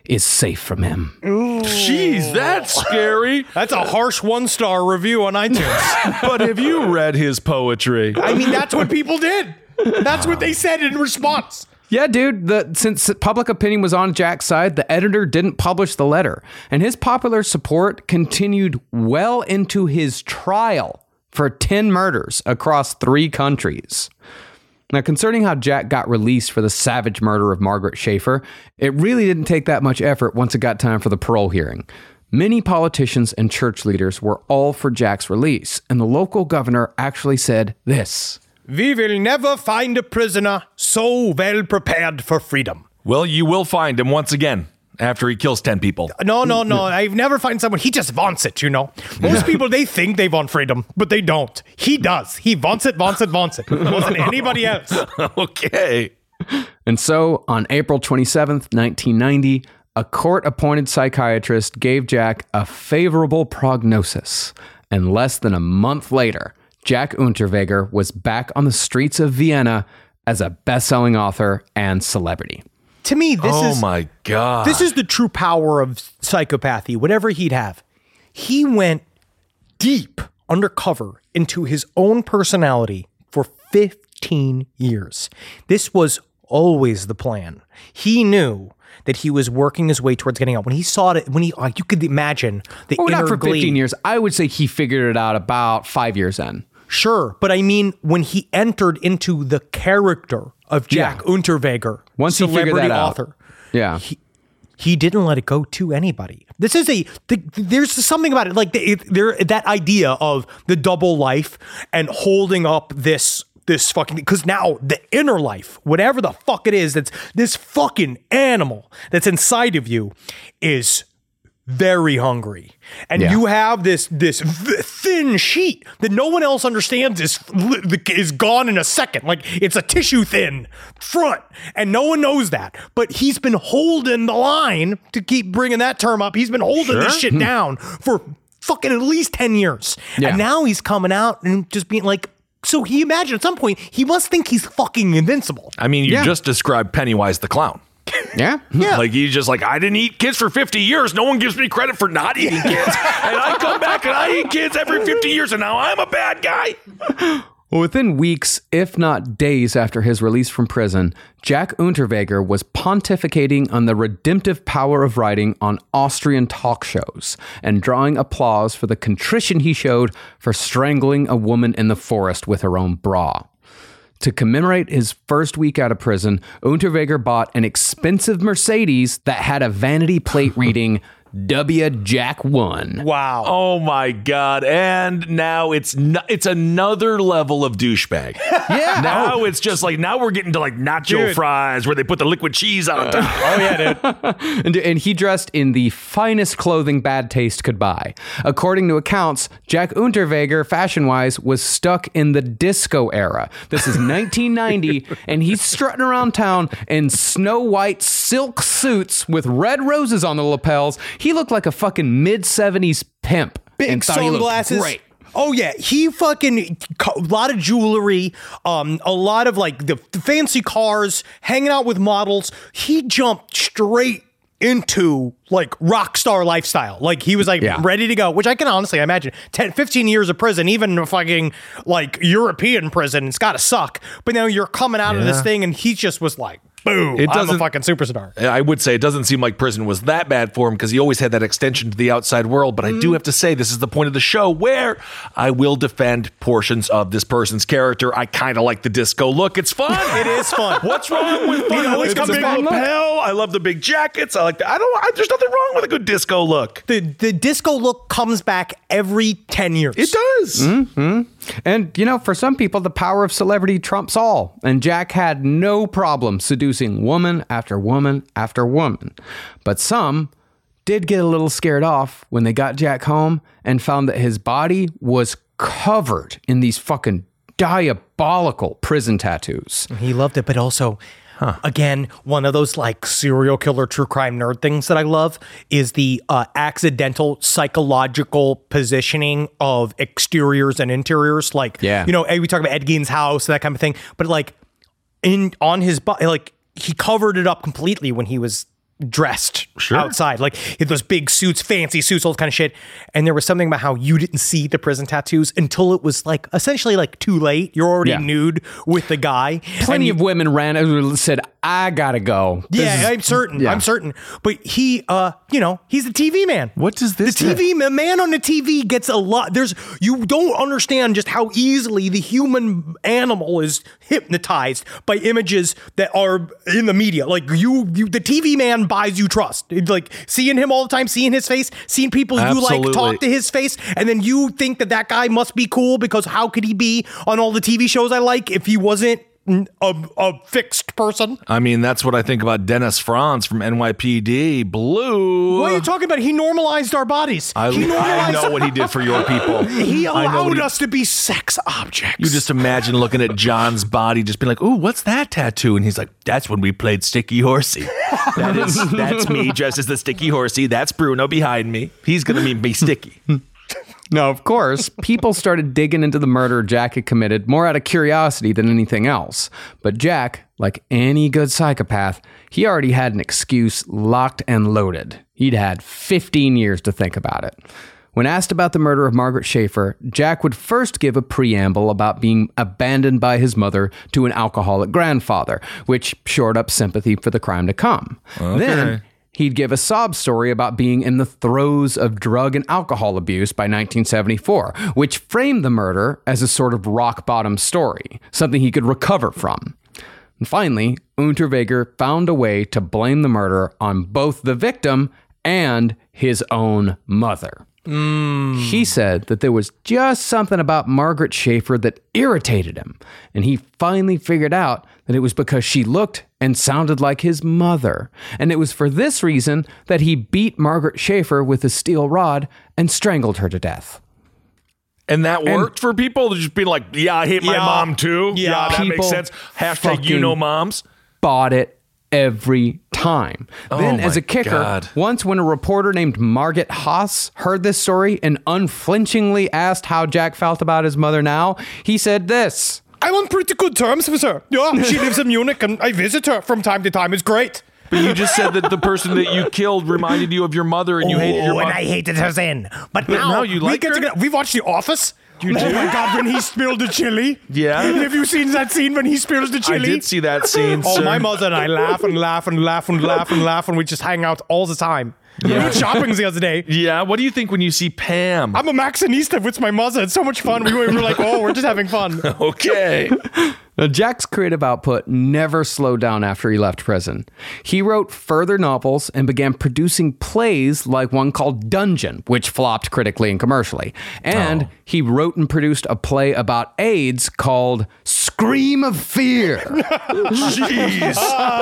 is safe from him. Jeez, that's scary. That's a harsh one-star review on iTunes. But have you read his poetry? I mean, that's what people did. That's what they said in response. Yeah, dude, the, since public opinion was on Jack's side, the editor didn't publish the letter. And his popular support continued well into his trial for ten murders across three countries. Now, concerning how Jack got released for the savage murder of Margaret Schaefer, it really didn't take that much effort once it got time for the parole hearing. Many politicians and church leaders were all for Jack's release, and the local governor actually said this: "We will never find a prisoner so well prepared for freedom." Well, you will find him once again after he kills ten people. No, no, no. I've never found someone. He just wants it, you know. Most people, they think they want freedom, but they don't. He does. He wants it, wants it, wants it. It wasn't anybody else. Okay. And so, on April twenty-seventh, nineteen ninety, a court-appointed psychiatrist gave Jack a favorable prognosis. And less than a month later, Jack Unterweger was back on the streets of Vienna as a best-selling author and celebrity. To me, this oh is Oh my God. This is the true power of psychopathy, whatever he'd have. He went deep undercover into his own personality for fifteen years. This was always the plan. He knew that he was working his way towards getting out. When he saw it, when he, like, you could imagine the well, inner not for glee. fifteen years. I would say he figured it out about five years in. Sure, but I mean, when he entered into the character of Jack Yeah. Unterweger, Once he figured celebrity that out. author, Yeah. he, he didn't let it go to anybody. This is a, the, there's something about it, like the, it, there, that idea of the double life and holding up this, this fucking, because now the inner life, whatever the fuck it is, that's this fucking animal that's inside of you is very hungry. And Yeah. you have this this th- thin sheet that no one else understands is is gone in a second. Like, it's a tissue thin front, and no one knows that. But he's been holding the line, to keep bringing that term up. He's been holding Sure. this shit down for fucking at least ten years. Yeah. And now he's coming out and just being like, so he imagine at some point he must think he's fucking invincible. I mean, you Yeah. just described Pennywise the clown. Yeah. Yeah. Like, he's just like, I didn't eat kids for fifty years. No one gives me credit for not eating kids. And I come back and I eat kids every fifty years, and now I'm a bad guy. Well, within weeks, if not days after his release from prison, Jack Unterweger was pontificating on the redemptive power of writing on Austrian talk shows and drawing applause for the contrition he showed for strangling a woman in the forest with her own bra. To commemorate his first week out of prison, Unterweger bought an expensive Mercedes that had a vanity plate reading W Jack one. Wow. Oh my God. And now it's no, it's another level of douchebag. Yeah. Now it's just like, now we're getting to like nacho Dude. fries where they put the liquid cheese on top. Oh yeah, dude. and, and he dressed in the finest clothing bad taste could buy. According to accounts, Jack Unterweger, fashion-wise, was stuck in the disco era. This is nineteen ninety, and he's strutting around town in snow-white silk suits with red roses on the lapels. He looked like a fucking mid-seventies pimp. Big and thought he looked sunglasses. great. Oh yeah, he fucking a lot of jewelry, um, a lot of like the fancy cars, hanging out with models. He jumped straight into like rock star lifestyle. Like, he was like Yeah. ready to go, which I can honestly imagine. ten, fifteen years of prison, even a fucking like European prison, it's got to suck. But now you're coming out of this Yeah. thing, and he just was like, boom, It I'm a doesn't- fucking superstar. I would say it doesn't seem like prison was that bad for him because he always had that extension to the outside world. But I do have to say, this is the point of the show where I will defend portions of this person's character. I kind of like the disco look. It's fun. It is fun. What's wrong with fun? It always It's comes a big back. lapel. I love the big jackets. I like that. I don't. I, there's nothing wrong with a good disco look. The the disco look comes back every ten years. It does. Mm-hmm. And, you know, for some people, the power of celebrity trumps all. And Jack had no problem seducing woman after woman after woman. But some did get a little scared off when they got Jack home and found that his body was covered in these fucking diabolical prison tattoos. He loved it, but also, again, one of those like serial killer true crime nerd things that I love is the uh, accidental psychological positioning of exteriors and interiors. Like, Yeah. you know, we talk about Ed Gein's house, that kind of thing, but like in on his body, like he covered it up completely when he was dressed Sure. outside, like those big suits, fancy suits, all this kind of shit. And there was something about how you didn't see the prison tattoos until it was like essentially like too late. You're already Yeah. nude with the guy. Plenty and of women ran and said, I gotta go. This Yeah, is- I'm certain. yeah. I'm certain. But he, uh, you know, he's the T V man. What does this The T V do? man, man on the T V gets a lot. There's you don't understand just how easily the human animal is hypnotized by images that are in the media. Like you, you the T V man buys you trust. It's like seeing him all the time, seeing his face, seeing people you Absolutely. like talk to his face, and then you think that that guy must be cool because how could he be on all the T V shows I like if he wasn't a, a fixed person? I mean, that's what I think about Dennis Franz from N Y P D. Blue. What are you talking about? He normalized our bodies. I, he I normalized. know what he did for your people. He I know allowed what he- us to be sex objects. You just imagine looking at John's body, just being like, "Ooh, what's that tattoo?" And he's like, "That's when we played Sticky Horsey. That is, that's me dressed as the Sticky Horsey. That's Bruno behind me. He's gonna be me Sticky." Now, of course, people started digging into the murder Jack had committed more out of curiosity than anything else. But Jack, like any good psychopath, he already had an excuse locked and loaded. He'd had fifteen years to think about it. When asked about the murder of Margaret Schaefer, Jack would first give a preamble about being abandoned by his mother to an alcoholic grandfather, which shored up sympathy for the crime to come. Okay. Then he'd give a sob story about being in the throes of drug and alcohol abuse by nineteen seventy-four, which framed the murder as a sort of rock bottom story, something he could recover from. And finally, Unterweger found a way to blame the murder on both the victim and his own mother. He said that there was just something about Margaret Schaefer that irritated him, and he finally figured out that it was because she looked and sounded like his mother. And it was for this reason that he beat Margaret Schaefer with a steel rod and strangled her to death. And that worked for people to just be like, "Yeah, I hate my Yeah. mom too." Yeah. Yeah, that People makes sense. Hashtag you fucking know moms. Bought it every time. Then, Oh as my a kicker, God. once when a reporter named Margaret Haas heard this story and unflinchingly asked how Jack felt about his mother now, he said this. I'm on pretty good terms with her. Yeah, she lives in Munich and I visit her from time to time. It's great. But you just said that the person that you killed reminded you of your mother, and you hated your Oh, and mom. I hated her then. But, But now, now you we like get her? together. We watched The Office. You oh do? my God, when he spilled the chili. Yeah? Have you seen that scene when he spills the I chili? did see that scene. Oh, sir. my mother and I laugh and laugh and laugh and laugh and laugh and we just hang out all the time. We went shopping the other day. Yeah, what do you think when you see Pam? I'm a Maxinista with my mother. It's so much fun. We were, we were like, oh, we're just having fun. Okay. Now, Jack's creative output never slowed down after he left prison. He wrote further novels and began producing plays like one called Dungeon, which flopped critically and commercially. And Oh. he wrote and produced a play about AIDS called Scream of Fear. Jeez.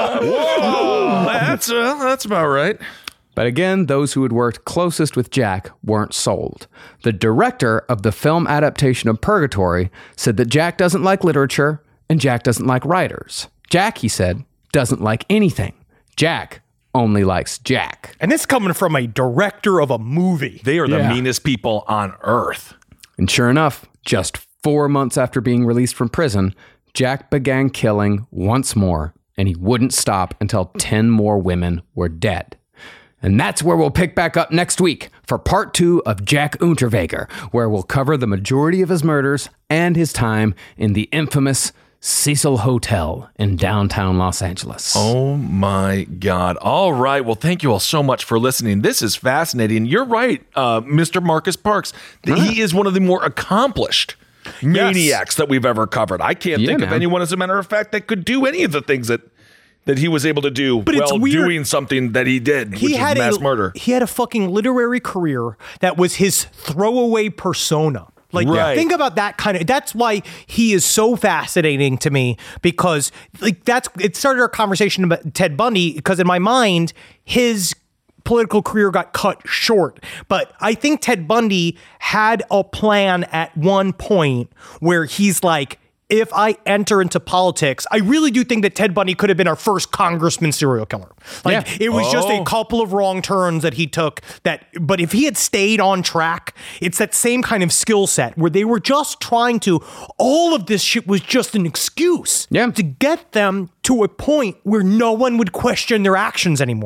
Whoa. That's, uh, that's about right. But again, those who had worked closest with Jack weren't sold. The director of the film adaptation of Purgatory said that Jack doesn't like literature and Jack doesn't like writers. Jack, he said, doesn't like anything. Jack only likes Jack. And this coming from a director of a movie. They are the Yeah. meanest people on earth. And sure enough, just four months after being released from prison, Jack began killing once more, and he wouldn't stop until ten more women were dead. And that's where we'll pick back up next week for part two of Jack Unterweger, where we'll cover the majority of his murders and his time in the infamous Cecil Hotel in downtown Los Angeles. Oh my God. All right. Well, thank you all so much for listening. This is fascinating. You're right, uh, Mister Marcus Parks. That He is one of the more accomplished maniacs that we've ever covered. I can't Yeah, think of man. anyone, as a matter of fact, that could do any of the things that that he was able to do But it's while weird. doing something that he did, which is mass a, murder. He had a fucking literary career that was his throwaway persona. Like, Right. think about that kind of. That's why he is so fascinating to me, because like that's it started our conversation about Ted Bundy, because in my mind his political career got cut short. But I think Ted Bundy had a plan at one point where he's like, if I enter into politics, I really do think that Ted Bundy could have been our first congressman serial killer. Like, Yeah. it was just Oh. a couple of wrong turns that he took that, but if he had stayed on track, it's that same kind of skill set where they were just trying to, all of this shit was just an excuse Yeah. to get them to a point where no one would question their actions anymore.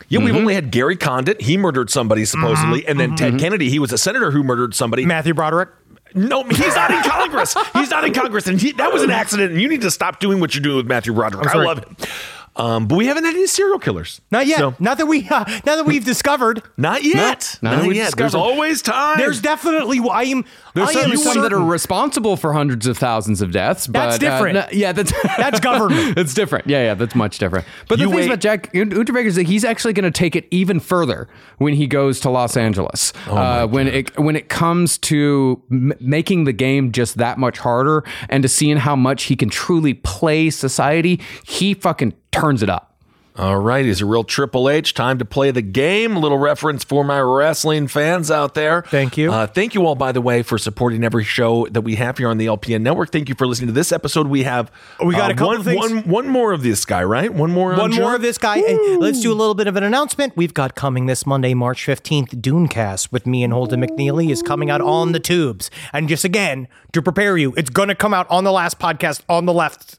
Yeah, we've only had Gary Condit. He murdered somebody, supposedly. Mm-hmm. And then Mm-hmm. Ted Kennedy. He was a senator who murdered somebody. Matthew Broderick. No, he's not in Congress. He's not in Congress. And he, that was an accident. And you need to stop doing what you're doing with Matthew Broderick. I love him. Um, but we haven't had any serial killers. Not yet. So, not that we, uh, not that we've discovered. Not yet. Not, not not yet. There's always time. There's definitely. I am. There's I some, am some that are certain- responsible for hundreds of thousands of deaths. But, That's different. Uh, no, yeah, that's That's government. That's different. Yeah, yeah, that's much different. But the You thing wait- about Jack Unterweger is that he's actually going to take it even further when he goes to Los Angeles. Oh uh, when it when it comes to m- making the game just that much harder and to seeing how much he can truly play society, he fucking turns it up. All right, he's a real Triple H. Time to play the game. A little reference for my wrestling fans out there. Thank you. Uh, thank you all, by the way, for supporting every show that we have here on the L P N Network. Thank you for listening to this episode. We have We got uh, a couple one, of things. one, one more of this guy, right? One more. One on more Joe? of this guy. And let's do a little bit of an announcement. We've got coming this Monday, March fifteenth, Dunecast with me and Holden McNeely is coming out on the tubes. And just again, to prepare you, it's going to come out on the last podcast on the left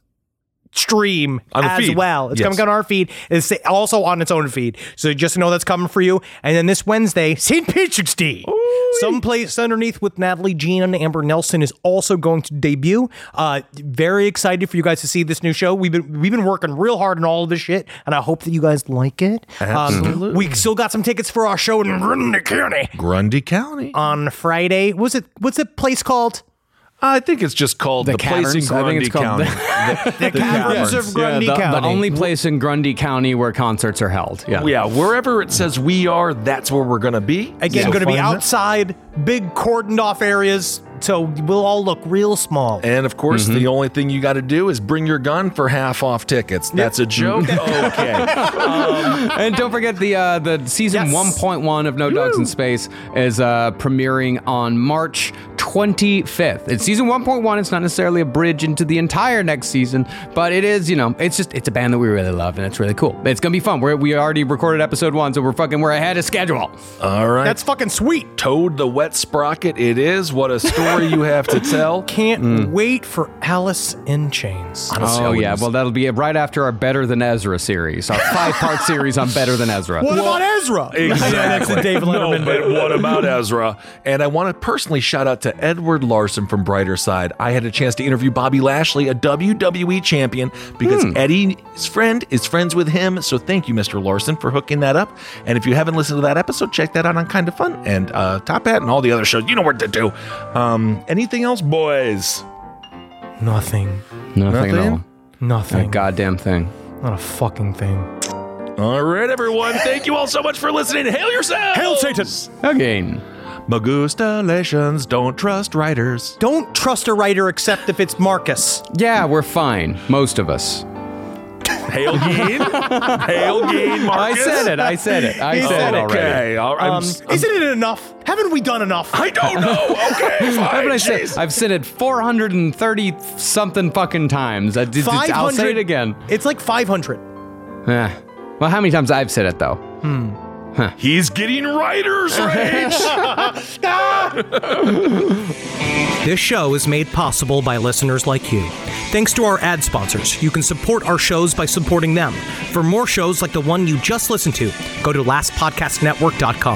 stream On the as feed. well. It's Yes. coming on our feed. It's also on its own feed. So just know that's coming for you. And then this Wednesday, Saint Patrick's Day. Someplace Underneath with Natalie Jean and Amber Nelson is also going to debut. Uh, very excited for you guys to see this new show. We've been we've been working real hard on all of this shit, and I hope that you guys like it. Absolutely. Um, we still got some tickets for our show in Grundy County Grundy County. on Friday. What's it? What's the place called? I think it's just called the, The place in Caverns? I think Grundy it's called County. the- the, The Caverns of Grundy the, County. the only place in Grundy County where concerts are held. Yeah. Yeah, wherever it says we are, that's where we're going to be. Again, So going to be find that. outside, big cordoned off areas, so we'll all look real small. And of course, Mm-hmm. the only thing you got to do is bring your gun for half off tickets. That's a joke. okay. And don't forget the uh, the season Yes. one point one of No Dogs in Space is uh, premiering on March twenty-fifth. It's season one point one. It's not necessarily a bridge into the entire next season, but it is, you know, it's just, it's a band that we really love and it's really cool. It's going to be fun. We're, we already recorded episode one, so we're fucking, we're ahead of schedule. All right. That's fucking sweet. Toad the Wet Sprocket. It is. What a story you have to tell. Can't wait for Alice in Chains. Honestly, I Oh, wouldn't yeah. s- Well, that'll be right after our Better Than Ezra series, our five part series on Better Than Ezra. What about Ezra? Exactly. That's the David Letterman. No, but what about Ezra? And I want to personally shout out to Edward Larson from Brighter Side. I had a chance to interview Bobby Lashley, a W W E champion, because Eddie's friend is friends with him. So thank you, Mister Larson, for hooking that up. And if you haven't listened to that episode, check that out on Kind of Fun and uh, Top Hat and all the other shows. You know what to do. Um, anything else, boys? Nothing. Nothing, at Nothing? all. Nothing. A goddamn thing. Not a fucking thing. All right, everyone. Thank you all so much for listening. Hail yourselves! Hail Satan! Again. Magustalations, don't trust writers. Don't trust a writer except if it's Marcus. Yeah, we're fine. Most of us. Hail Geen. Hail Geen, I Marcus. said it. I said it. I He said said it it. already. Okay. all right. Um, I'm- isn't it enough? Haven't we done enough? I don't know. Okay, fine. Haven't I said? Jeez. I've said it four hundred thirty something fucking times. I, did- I'll say it again. It's like five hundred. Eh. Well, how many times I've said it though? He's getting writer's rage. This show is made possible by listeners like you. Thanks to our ad sponsors, you can support our shows by supporting them. For more shows like the one you just listened to, go to last podcast network dot com.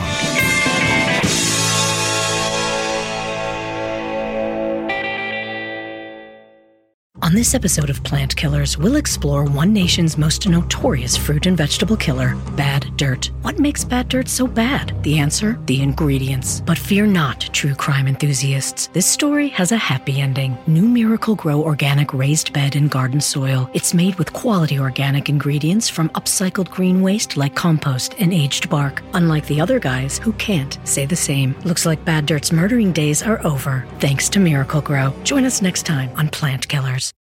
On this episode of Plant Killers, we'll explore one nation's most notorious fruit and vegetable killer, bad dirt. What makes bad dirt so bad? The answer? The ingredients. But fear not, true crime enthusiasts. This story has a happy ending. New Miracle Grow organic raised bed and garden soil. It's made with quality organic ingredients from upcycled green waste like compost and aged bark. Unlike the other guys who can't say the same. Looks like bad dirt's murdering days are over, thanks to Miracle Grow. Join us next time on Plant Killers.